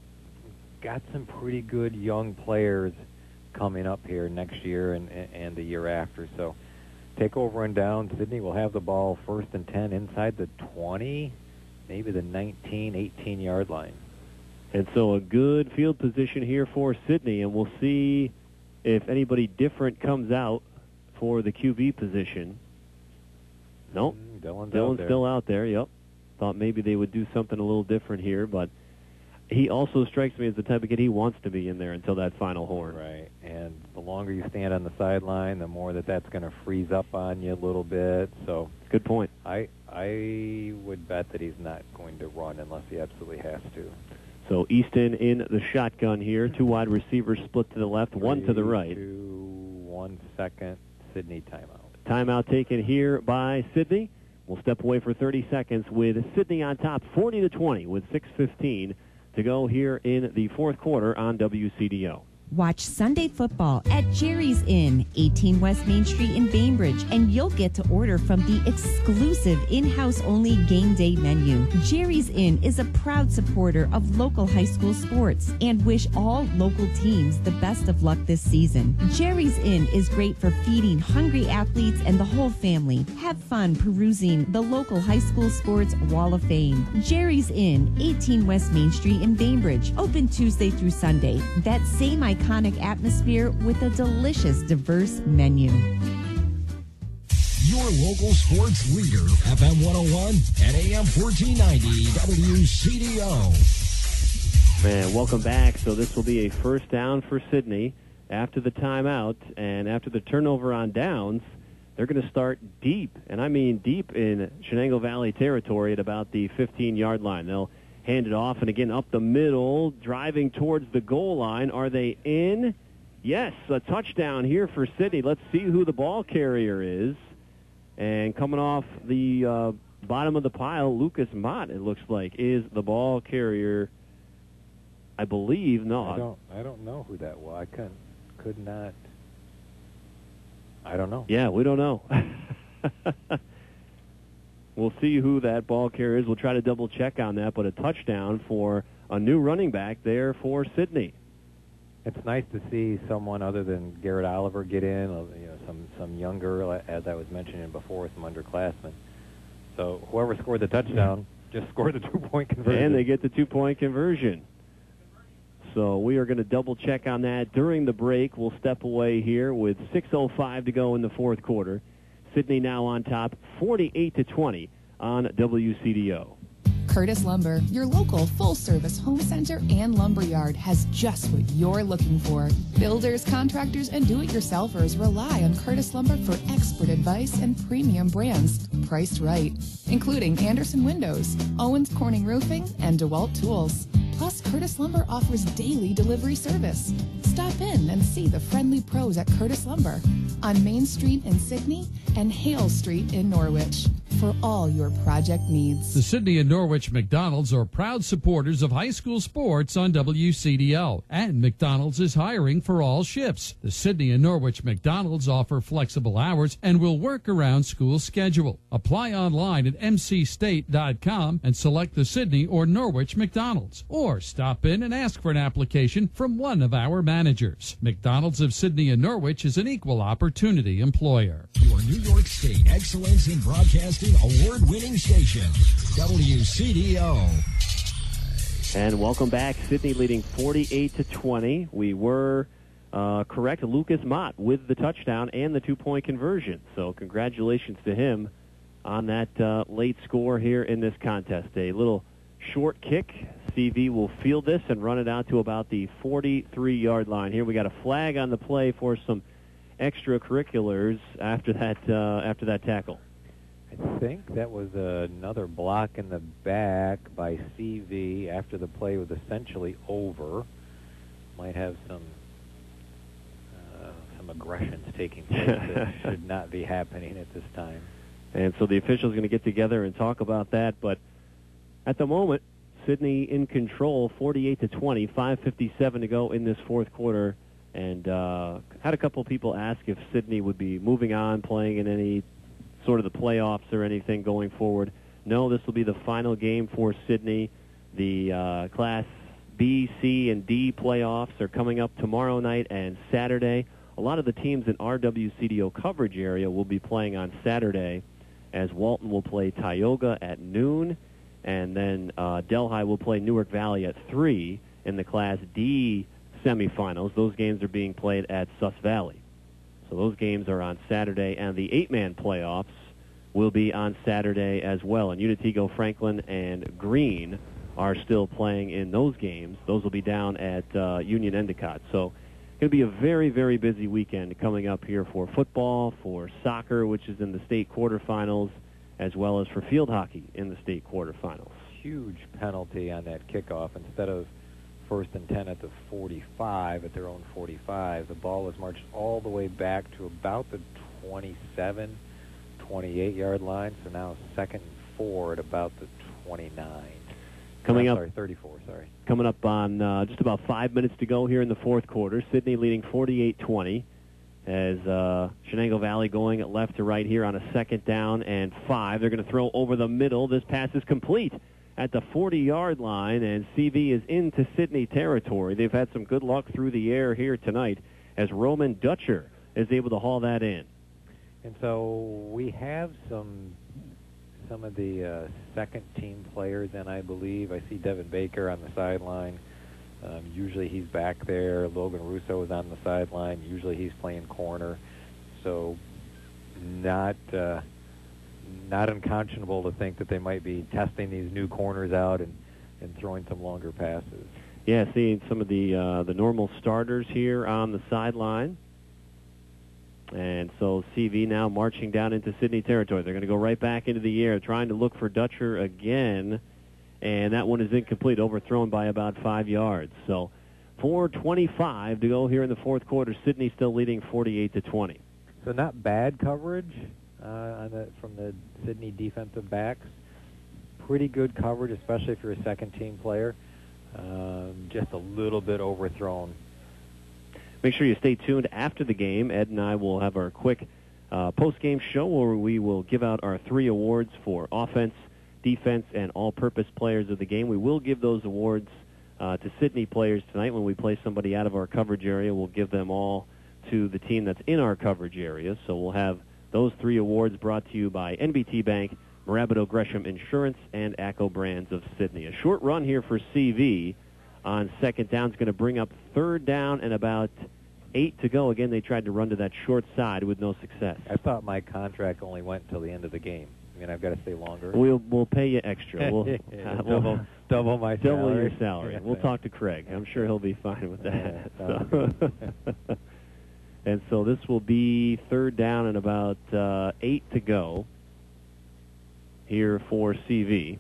Got some pretty good young players coming up here next year and the year after. So take over and down. Sydney will have the ball 1st and 10 inside the 20, maybe the 19, 18-yard line. And so a good field position here for Sydney, and we'll see if anybody different comes out for the QB position. Nope. Dylan's still out there, yep. Thought maybe they would do something a little different here, but he also strikes me as the type of kid he wants to be in there until that final horn. Right, and the longer you stand on the sideline, the more that's going to freeze up on you a little bit. So good point. I would bet that he's not going to run unless he absolutely has to. So Easton in the shotgun here. 2 wide receivers split to the left, 1 to the right. 1 second, Sydney timeout. Timeout taken here by Sydney. We'll step away for 30 seconds with Sydney on top, 40-20, with 6:15 to go here in the 4th quarter on WCDO. Watch Sunday football at Jerry's Inn, 18 West Main Street in Bainbridge, and you'll get to order from the exclusive in-house only game day menu. Jerry's Inn is a proud supporter of local high school sports and wish all local teams the best of luck this season. Jerry's Inn is great for feeding hungry athletes and the whole family. Have fun perusing the local high school sports Wall of Fame. Jerry's Inn, 18 West Main Street in Bainbridge, open Tuesday through Sunday. That same iconic atmosphere with a delicious, diverse menu. Your local sports leader, FM 101 and AM 1490 WCDO. Man, welcome back. So this will be a 1st down for Sydney after the timeout, and after the turnover on downs, they're going to start deep, and I mean deep in Shenango Valley territory at about the 15-yard line. They'll hand it off, and again up the middle, driving towards the goal line. Are they in? Yes, a touchdown here for Sydney. Let's see who the ball carrier is. And coming off the bottom of the pile, Lucas Mott, it looks like, is the ball carrier. I believe not. I don't know who that was. Could not. I don't know. Yeah, we don't know. We'll see who that ball carrier is. We'll try to double-check on that, but a touchdown for a new running back there for Sydney. It's nice to see someone other than Garrett Oliver get in, some younger, as I was mentioning before, some underclassmen. So whoever scored the touchdown just scored the 2-point conversion. And they get the 2-point conversion. So we are going to double-check on that during the break. We'll step away here with 6:05 to go in the 4th quarter. Sydney now on top, 48-20 on WCDO. Curtis Lumber, your local full-service home center and lumberyard, has just what you're looking for. Builders, contractors, and do-it-yourselfers rely on Curtis Lumber for expert advice and premium brands priced right, including Anderson Windows, Owens Corning Roofing, and DeWalt Tools. Plus, Curtis Lumber offers daily delivery service. Stop in and see the friendly pros at Curtis Lumber on Main Street in Sydney and Hale Street in Norwich for all your project needs. The Sydney and Norwich McDonald's are proud supporters of high school sports on WCDO, and McDonald's is hiring for all shifts. The Sydney and Norwich McDonald's offer flexible hours and will work around school schedule. Apply online at mcstate.com and select the Sydney or Norwich McDonald's, or stop in and ask for an application from one of our managers. McDonald's of Sydney and Norwich is an equal opportunity employer. Your New York State Excellence in Broadcasting award-winning station, WCDO. And welcome back. Sydney leading 48-20. We were correct. Lucas Mott with the touchdown and the 2-point conversion. So congratulations to him on that late score here in this contest. A little short kick. CV will field this and run it out to about the 43-yard line. Here we got a flag on the play for some extracurriculars after that tackle. I think that was another block in the back by CV after the play was essentially over. Might have some aggressions taking place that should not be happening at this time. And so the officials are going to get together and talk about that. But at the moment, Sydney in control, 48-20, 5:57 to go in this fourth quarter. And had a couple people ask if Sydney would be moving on, playing in any sort of the playoffs or anything going forward. No, this will be the final game for Sydney. The Class B, C, and D playoffs are coming up tomorrow night and Saturday. A lot of the teams in our WCDO coverage area will be playing on Saturday, as Walton will play Tioga at noon, and then Delhi will play Newark Valley at 3 in the Class D semifinals. Those games are being played at Sus Valley. So those games are on Saturday, and the 8-man playoffs will be on Saturday as well. And Unitigo, Franklin, and Greene are still playing in those games. Those will be down at Union Endicott. So it's going to be a very, very busy weekend coming up here for football, for soccer, which is in the state quarterfinals, as well as for field hockey in the state quarterfinals. Huge penalty on that kickoff. Instead of 1st and 10 at the 45, at their own 45, the ball was marched all the way back to about the 27, 28-yard line. So now 2nd and 4 at about the 29. Coming up, 34, sorry. Coming up on just about 5 minutes to go here in the fourth quarter. Sydney leading 48-20 as Shenango Valley going left to right here on a 2nd down and 5. They're going to throw over the middle. This pass is complete at the 40-yard line, and CV is into Sydney territory. They've had some good luck through the air here tonight as Roman Dutcher is able to haul that in. And so we have some of the second-team players in, I believe. I see Devin Baker on the sideline. Usually he's back there. Logan Russo is on the sideline. Usually he's playing corner. So not unconscionable to think that they might be testing these new corners out and throwing some longer passes. Yeah, seeing some of the normal starters here on the sideline. And so CV now marching down into Sydney territory. They're going to go right back into the air, trying to look for Dutcher again. And that one is incomplete, overthrown by about 5 yards. So 4:25 to go here in the fourth quarter. Sydney still leading 48-20. So not bad coverage from the Sydney defensive backs. Pretty good coverage, especially if you're a second-team player. Just a little bit overthrown. Make sure you stay tuned after the game. Ed and I will have our quick post-game show where we will give out our 3 awards for offense, defense, and all-purpose players of the game. We will give those awards to Sydney players tonight when we play somebody out of our coverage area. We'll give them all to the team that's in our coverage area. So we'll have those 3 awards brought to you by NBT Bank, Marabito Gresham Insurance, and ACCO Brands of Sydney. A short run here for CV on 2nd down is going to bring up 3rd down and about 8 to go. Again, they tried to run to that short side with no success. I thought my contract only went until the end of the game. I mean, I've got to stay longer. We'll pay you extra. We'll double my salary. Double your salary. We'll talk to Craig. I'm sure he'll be fine with that. So. And so this will be 3rd down and about 8 to go here for CV.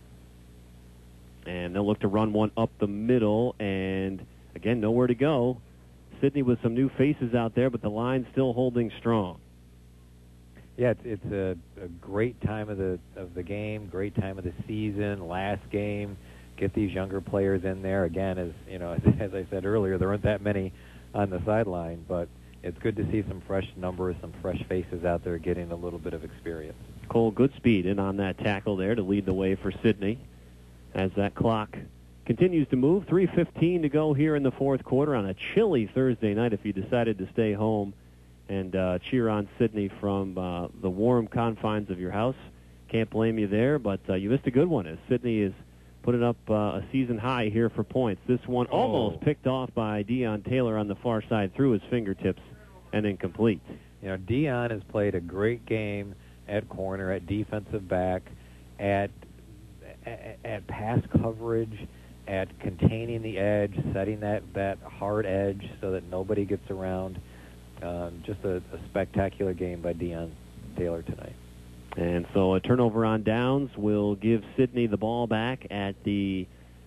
And they'll look to run one up the middle, and again, nowhere to go. Sydney with some new faces out there, but the line's still holding strong. Yeah, it's a great time of the game, great time of the season, last game. Get these younger players in there. Again, as I said earlier, there aren't that many on the sideline, but it's good to see some fresh numbers, some fresh faces out there getting a little bit of experience. Cole Goodspeed in on that tackle there to lead the way for Sydney as that clock continues to move. 3:15 to go here in the fourth quarter on a chilly Thursday night. If you decided to stay home and cheer on Sydney from the warm confines of your house, can't blame you there, but you missed a good one as Sydney is putting up a season high here for points. This one almost picked off by Deion Taylor on the far side through his fingertips and incomplete. You know, Deion has played a great game at corner, at defensive back, at pass coverage, at containing the edge, setting that hard edge so that nobody gets around. Just a spectacular game by Deion Taylor tonight. And so a turnover on downs will give Sidney the ball back at the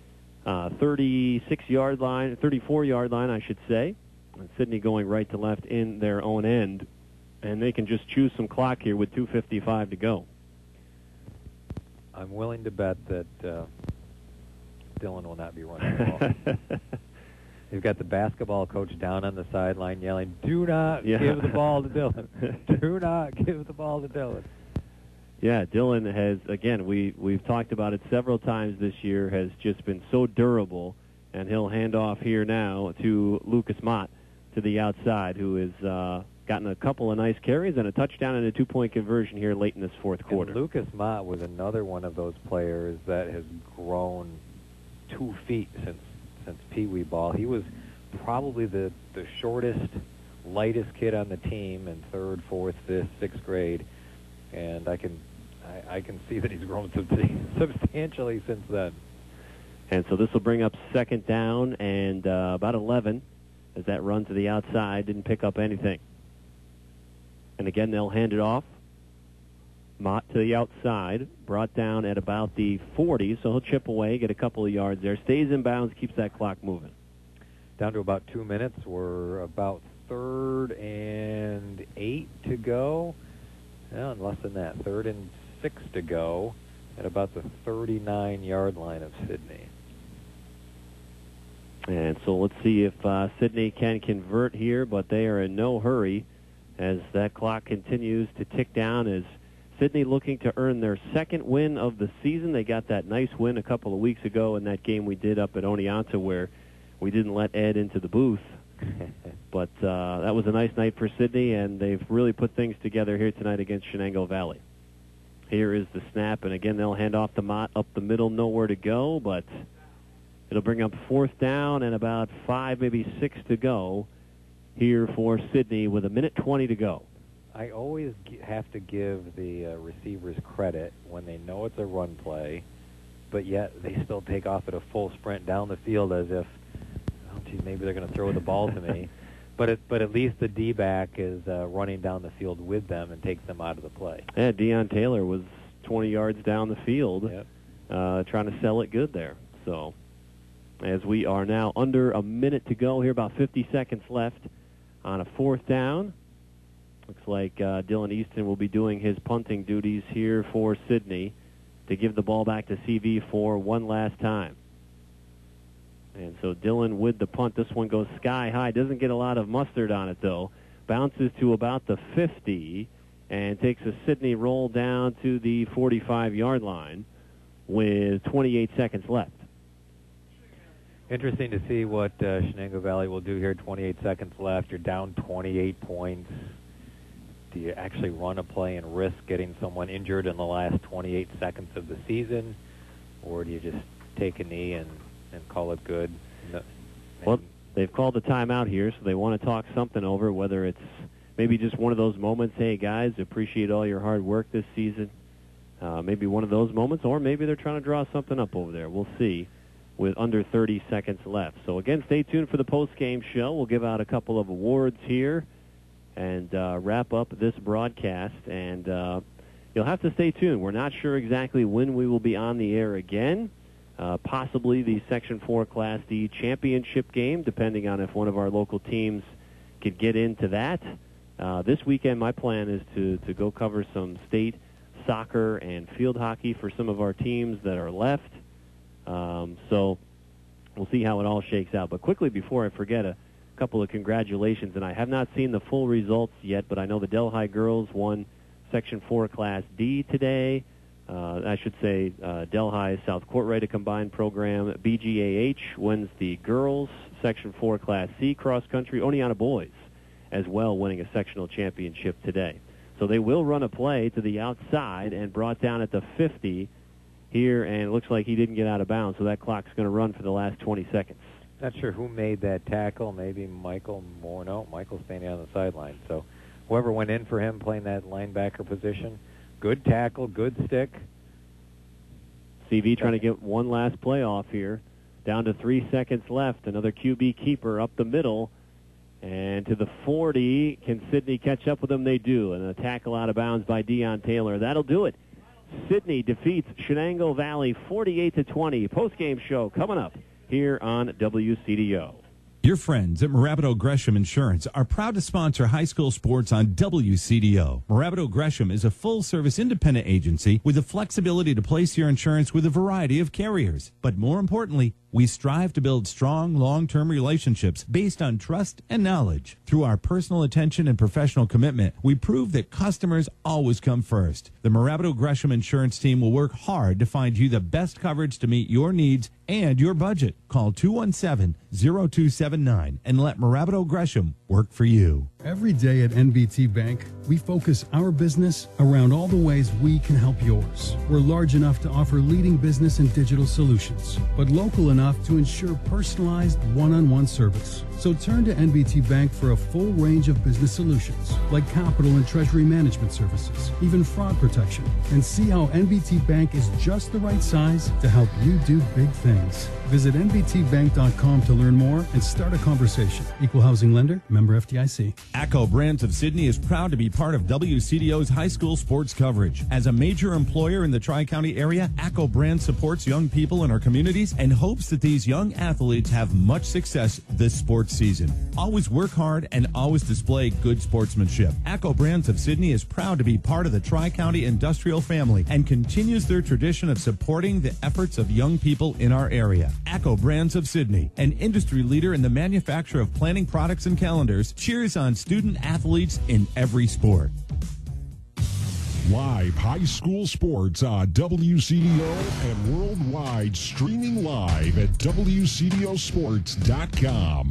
34-yard line, I should say. And Sidney going right to left in their own end. And they can just choose some clock here with 2:55 to go. I'm willing to bet that Dylan will not be running the ball. He's got the basketball coach down on the sideline yelling, "Do not give the ball to Dylan. Do not give the ball to Dylan." Yeah, Dylan has, again, we've talked about it several times this year, has just been so durable, and he'll hand off here now to Lucas Mott to the outside, who has gotten a couple of nice carries and a touchdown and a 2-point conversion here late in this fourth quarter. And Lucas Mott was another one of those players that has grown 2 feet since Pee Wee ball. He was probably the shortest, lightest kid on the team in 3rd, 4th, 5th, 6th grade, and I can see that he's grown substantially since then. And so this will bring up 2nd down and about 11 as that run to the outside didn't pick up anything. And again, they'll hand it off. Mott to the outside, brought down at about the 40, so he'll chip away, get a couple of yards there. Stays in bounds, keeps that clock moving. Down to about 2 minutes. We're about 3rd and 8 to go. No, less than that. 3rd and 6 to go at about the 39-yard line of Sidney. And so let's see if Sidney can convert here, but they are in no hurry as that clock continues to tick down as Sidney looking to earn their 2nd win of the season. They got that nice win a couple of weeks ago in that game we did up at Oneonta where we didn't let Ed into the booth. But that was a nice night for Sidney, and they've really put things together here tonight against Shenango Valley. Here is the snap, and again, they'll hand off to Mott up the middle, nowhere to go, but it'll bring up 4th down and about 5, maybe 6 to go here for Sidney with 1:20 to go. I always have to give the receivers credit when they know it's a run play, but yet they still take off at a full sprint down the field as if, oh, geez, maybe they're going to throw the ball to me. But at least the D-back is running down the field with them and takes them out of the play. Yeah, Deion Taylor was 20 yards down the field trying to sell it good there. So as we are now under a minute to go here, about 50 seconds left on a 4th down. Looks like Dylan Easton will be doing his punting duties here for Sidney to give the ball back to CV for one last time. And so Dylan with the punt. This one goes sky high. Doesn't get a lot of mustard on it, though. Bounces to about the 50 and takes a Sidney roll down to the 45-yard line with 28 seconds left. Interesting to see what Shenango Valley will do here. 28 seconds left. You're down 28 points. Do you actually run a play and risk getting someone injured in the last 28 seconds of the season? Or do you just take a knee and call it good? Well, they've called a timeout here, so they want to talk something over, whether it's maybe just one of those moments, hey, guys, appreciate all your hard work this season. Maybe one of those moments, or maybe they're trying to draw something up over there. We'll see with under 30 seconds left. So, again, stay tuned for the post-game show. We'll give out a couple of awards here and wrap up this broadcast. And you'll have to stay tuned. We're not sure exactly when we will be on the air again. Possibly the Section 4 Class D championship game, depending on if one of our local teams could get into that. This weekend, my plan is to go cover some state soccer and field hockey for some of our teams that are left. So we'll see how it all shakes out. But quickly, before I forget, a couple of congratulations. And I have not seen the full results yet, but I know the Delhi girls won Section 4 Class D today. I should say Delhi South Courtright, a combined program. BGAH wins the girls Section 4 Class C cross country. Oneonta boys as well winning a sectional championship today. So they will run a play to the outside and brought down at the 50. here, and it looks like he didn't get out of bounds, so that clock's going to run for the last 20 seconds. Not sure who made that tackle. Maybe Michael Moore. No, Michael's standing on the sideline. So whoever went in for him playing that linebacker position, good tackle, good stick. CV trying to get one last play off here. Down to 3 seconds left. Another QB keeper up the middle. And to the 40. Can Sidney catch up with them? They do. And a tackle out of bounds by Deion Taylor. That'll do it. Sidney defeats Shenango Valley 48-20. Post-game show coming up here on WCDO. Your friends at Morabito Gresham Insurance are proud to sponsor high school sports on WCDO. Morabito Gresham is a full-service independent agency with the flexibility to place your insurance with a variety of carriers. But more importantly, we strive to build strong, long-term relationships based on trust and knowledge. Through our personal attention and professional commitment, we prove that customers always come first. The Morabito Gresham Insurance team will work hard to find you the best coverage to meet your needs and your budget. Call 217-0279 and let Morabito Gresham work for you. Every day at NBT Bank, we focus our business around all the ways we can help yours. We're large enough to offer leading business and digital solutions, but local enough to ensure personalized one-on-one service. So turn to NBT Bank for a full range of business solutions, like capital and treasury management services, even fraud protection, and see how NBT Bank is just the right size to help you do big things. Visit nbtbank.com to learn more and start a conversation. Equal housing lender, member FDIC. ACCO Brands of Sydney is proud to be part of WCDO's high school sports coverage. As a major employer in the Tri-County area, ACCO Brands supports young people in our communities and hopes that these young athletes have much success this sports season. Always work hard and always display good sportsmanship. ACCO Brands of Sydney is proud to be part of the Tri-County industrial family and continues their tradition of supporting the efforts of young people in our area. ACCO Brands of Sydney, an industry leader in the manufacture of planning products and calendars, cheers on student athletes in every sport. Live high school sports on WCDO and worldwide, streaming live at WCDOsports.com.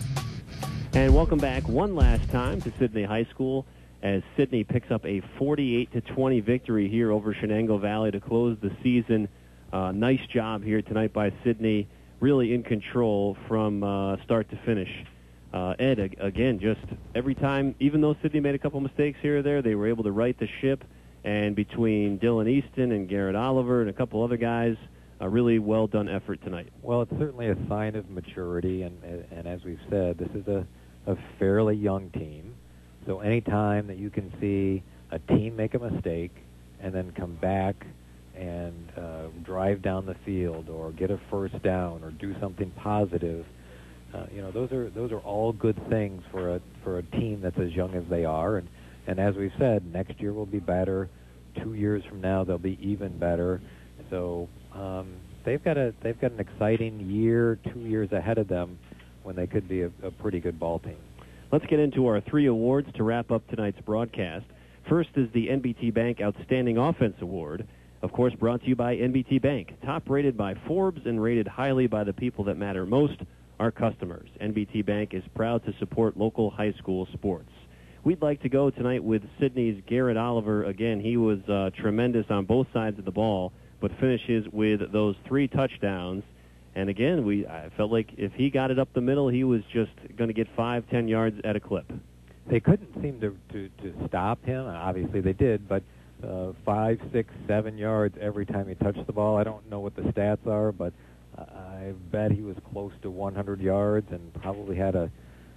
And welcome back one last time to Sidney High School as Sidney picks up a 48-20 victory here over Shenango Valley to close the season. Nice job here tonight by Sidney, really in control from start to finish. Ed, again, just every time, even though Sidney made a couple mistakes here or there, they were able to right the ship. And between Dylan Easton and Garrett Oliver and a couple other guys, a really well-done effort tonight. Well, it's certainly a sign of maturity, and as we've said, this is a fairly young team. So any time that you can see a team make a mistake and then come back and drive down the field or get a first down or do something positive, those are all good things for a team that's as young as they are. And as we've said, next year will be better. 2 years from now, they'll be even better. So they've got an exciting year, 2 years ahead of them when they could be a pretty good ball team. Let's get into our 3 awards to wrap up tonight's broadcast. First is the NBT Bank Outstanding Offense Award, of course brought to you by NBT Bank, top rated by Forbes and rated highly by the people that matter most, our customers. NBT Bank is proud to support local high school sports. We'd like to go tonight with Sidney's Garrett Oliver. Again, he was tremendous on both sides of the ball, but finishes with those 3 touchdowns. And again, I felt like if he got it up the middle, he was just going to get 5-10 yards at a clip. They couldn't seem to stop him. Obviously they did, but 5, 6, 7 yards every time he touched the ball. I don't know what the stats are, but I bet he was close to 100 yards and probably had a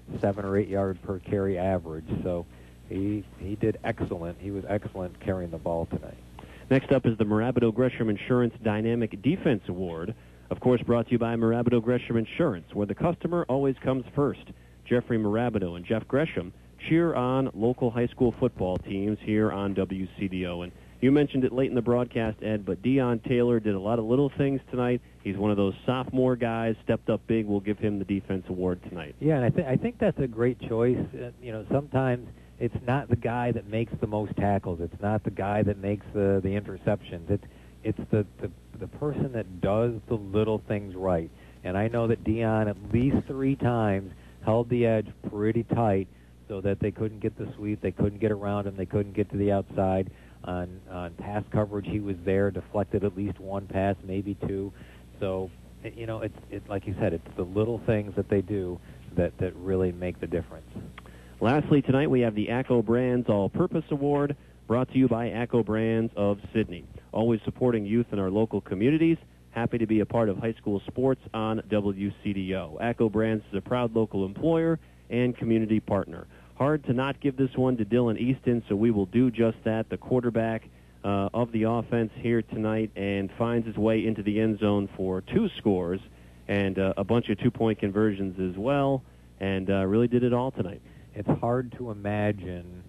7 or 8 yard per carry average. So he did excellent. He was excellent carrying the ball tonight. Next up is the Morabito Gresham Insurance Dynamic Defense Award. Of course, brought to you by Morabito Gresham Insurance, where the customer always comes first. Jeffrey Morabito and Jeff Gresham cheer on local high school football teams here on WCDO. And you mentioned it late in the broadcast, Ed, but Deion Taylor did a lot of little things tonight. He's one of those sophomore guys, stepped up big. We'll give him the defense award tonight. Yeah, and I think that's a great choice. Sometimes it's not the guy that makes the most tackles. It's not the guy that makes the interceptions. It's the person that does the little things right. And I know that Deion at least 3 times held the edge pretty tight so that they couldn't get the sweep, they couldn't get around him, they couldn't get to the outside. On pass coverage, he was there, deflected at least one pass, maybe two. So, it's like you said, it's the little things that they do that really make the difference. Lastly, tonight we have the ACCO Brands All-Purpose Award, brought to you by ACCO Brands of Sydney. Always supporting youth in our local communities. Happy to be a part of high school sports on WCDO. ACCO Brands is a proud local employer and community partner. Hard to not give this one to Dylan Easton, so we will do just that. The quarterback of the offense here tonight, and finds his way into the end zone for 2 scores and a bunch of 2-point conversions as well, and really did it all tonight. It's hard to imagine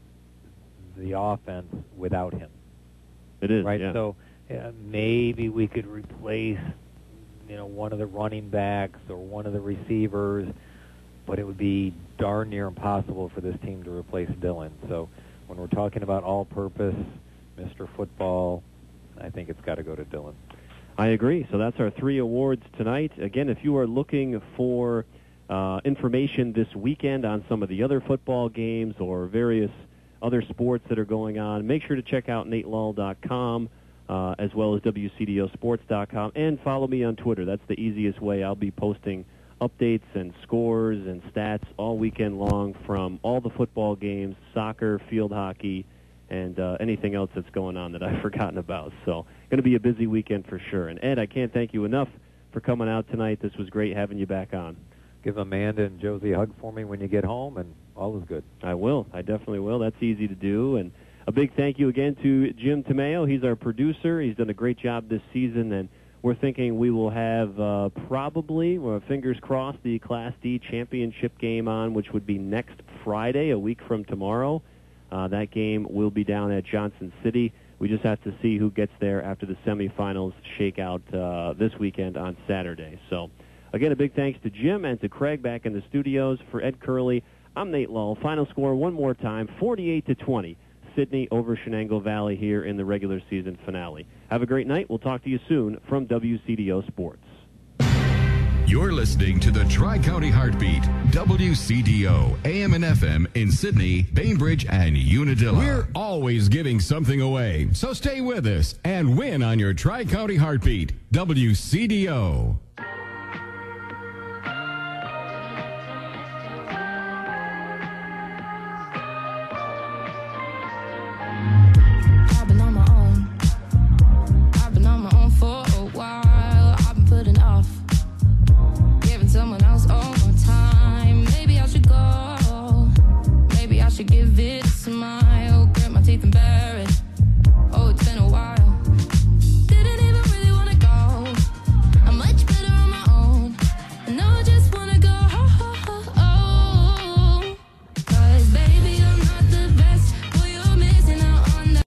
the offense without him. It is, right? yeah. So maybe we could replace, one of the running backs or one of the receivers, but it would be darn near impossible for this team to replace Dylan. So when we're talking about all-purpose, Mr. Football, I think it's got to go to Dylan. I agree. So that's our 3 awards tonight. Again, if you are looking for information this weekend on some of the other football games or various other sports that are going on, make sure to check out NateLull.com as well as WCDOsports.com, and follow me on Twitter. That's the easiest way. I'll be posting updates and scores and stats all weekend long from all the football games, soccer, field hockey, and anything else that's going on that I've forgotten about. So going to be a busy weekend for sure. And Ed, I can't thank you enough for coming out tonight. This was great having you back on. Give Amanda and Josie a hug for me when you get home, and all is good. I will. I definitely will. That's easy to do. And a big thank you again to Jim Tomeo. He's our producer. He's done a great job this season, and we're thinking we will have probably, fingers crossed, the Class D championship game on, which would be next Friday, a week from tomorrow. That game will be down at Johnson City. We just have to see who gets there after the semifinals shake out this weekend on Saturday. So, again, a big thanks to Jim and to Craig back in the studios. For Ed Curley, I'm Nate Lull. Final score one more time, 48-20. Sydney over Shenango Valley here in the regular season finale. Have a great night. We'll talk to you soon from WCDO Sports. You're listening to the Tri-County Heartbeat, WCDO, AM and FM in Sydney, Bainbridge, and Unadilla. We're always giving something away, so stay with us and win on your Tri-County Heartbeat, WCDO.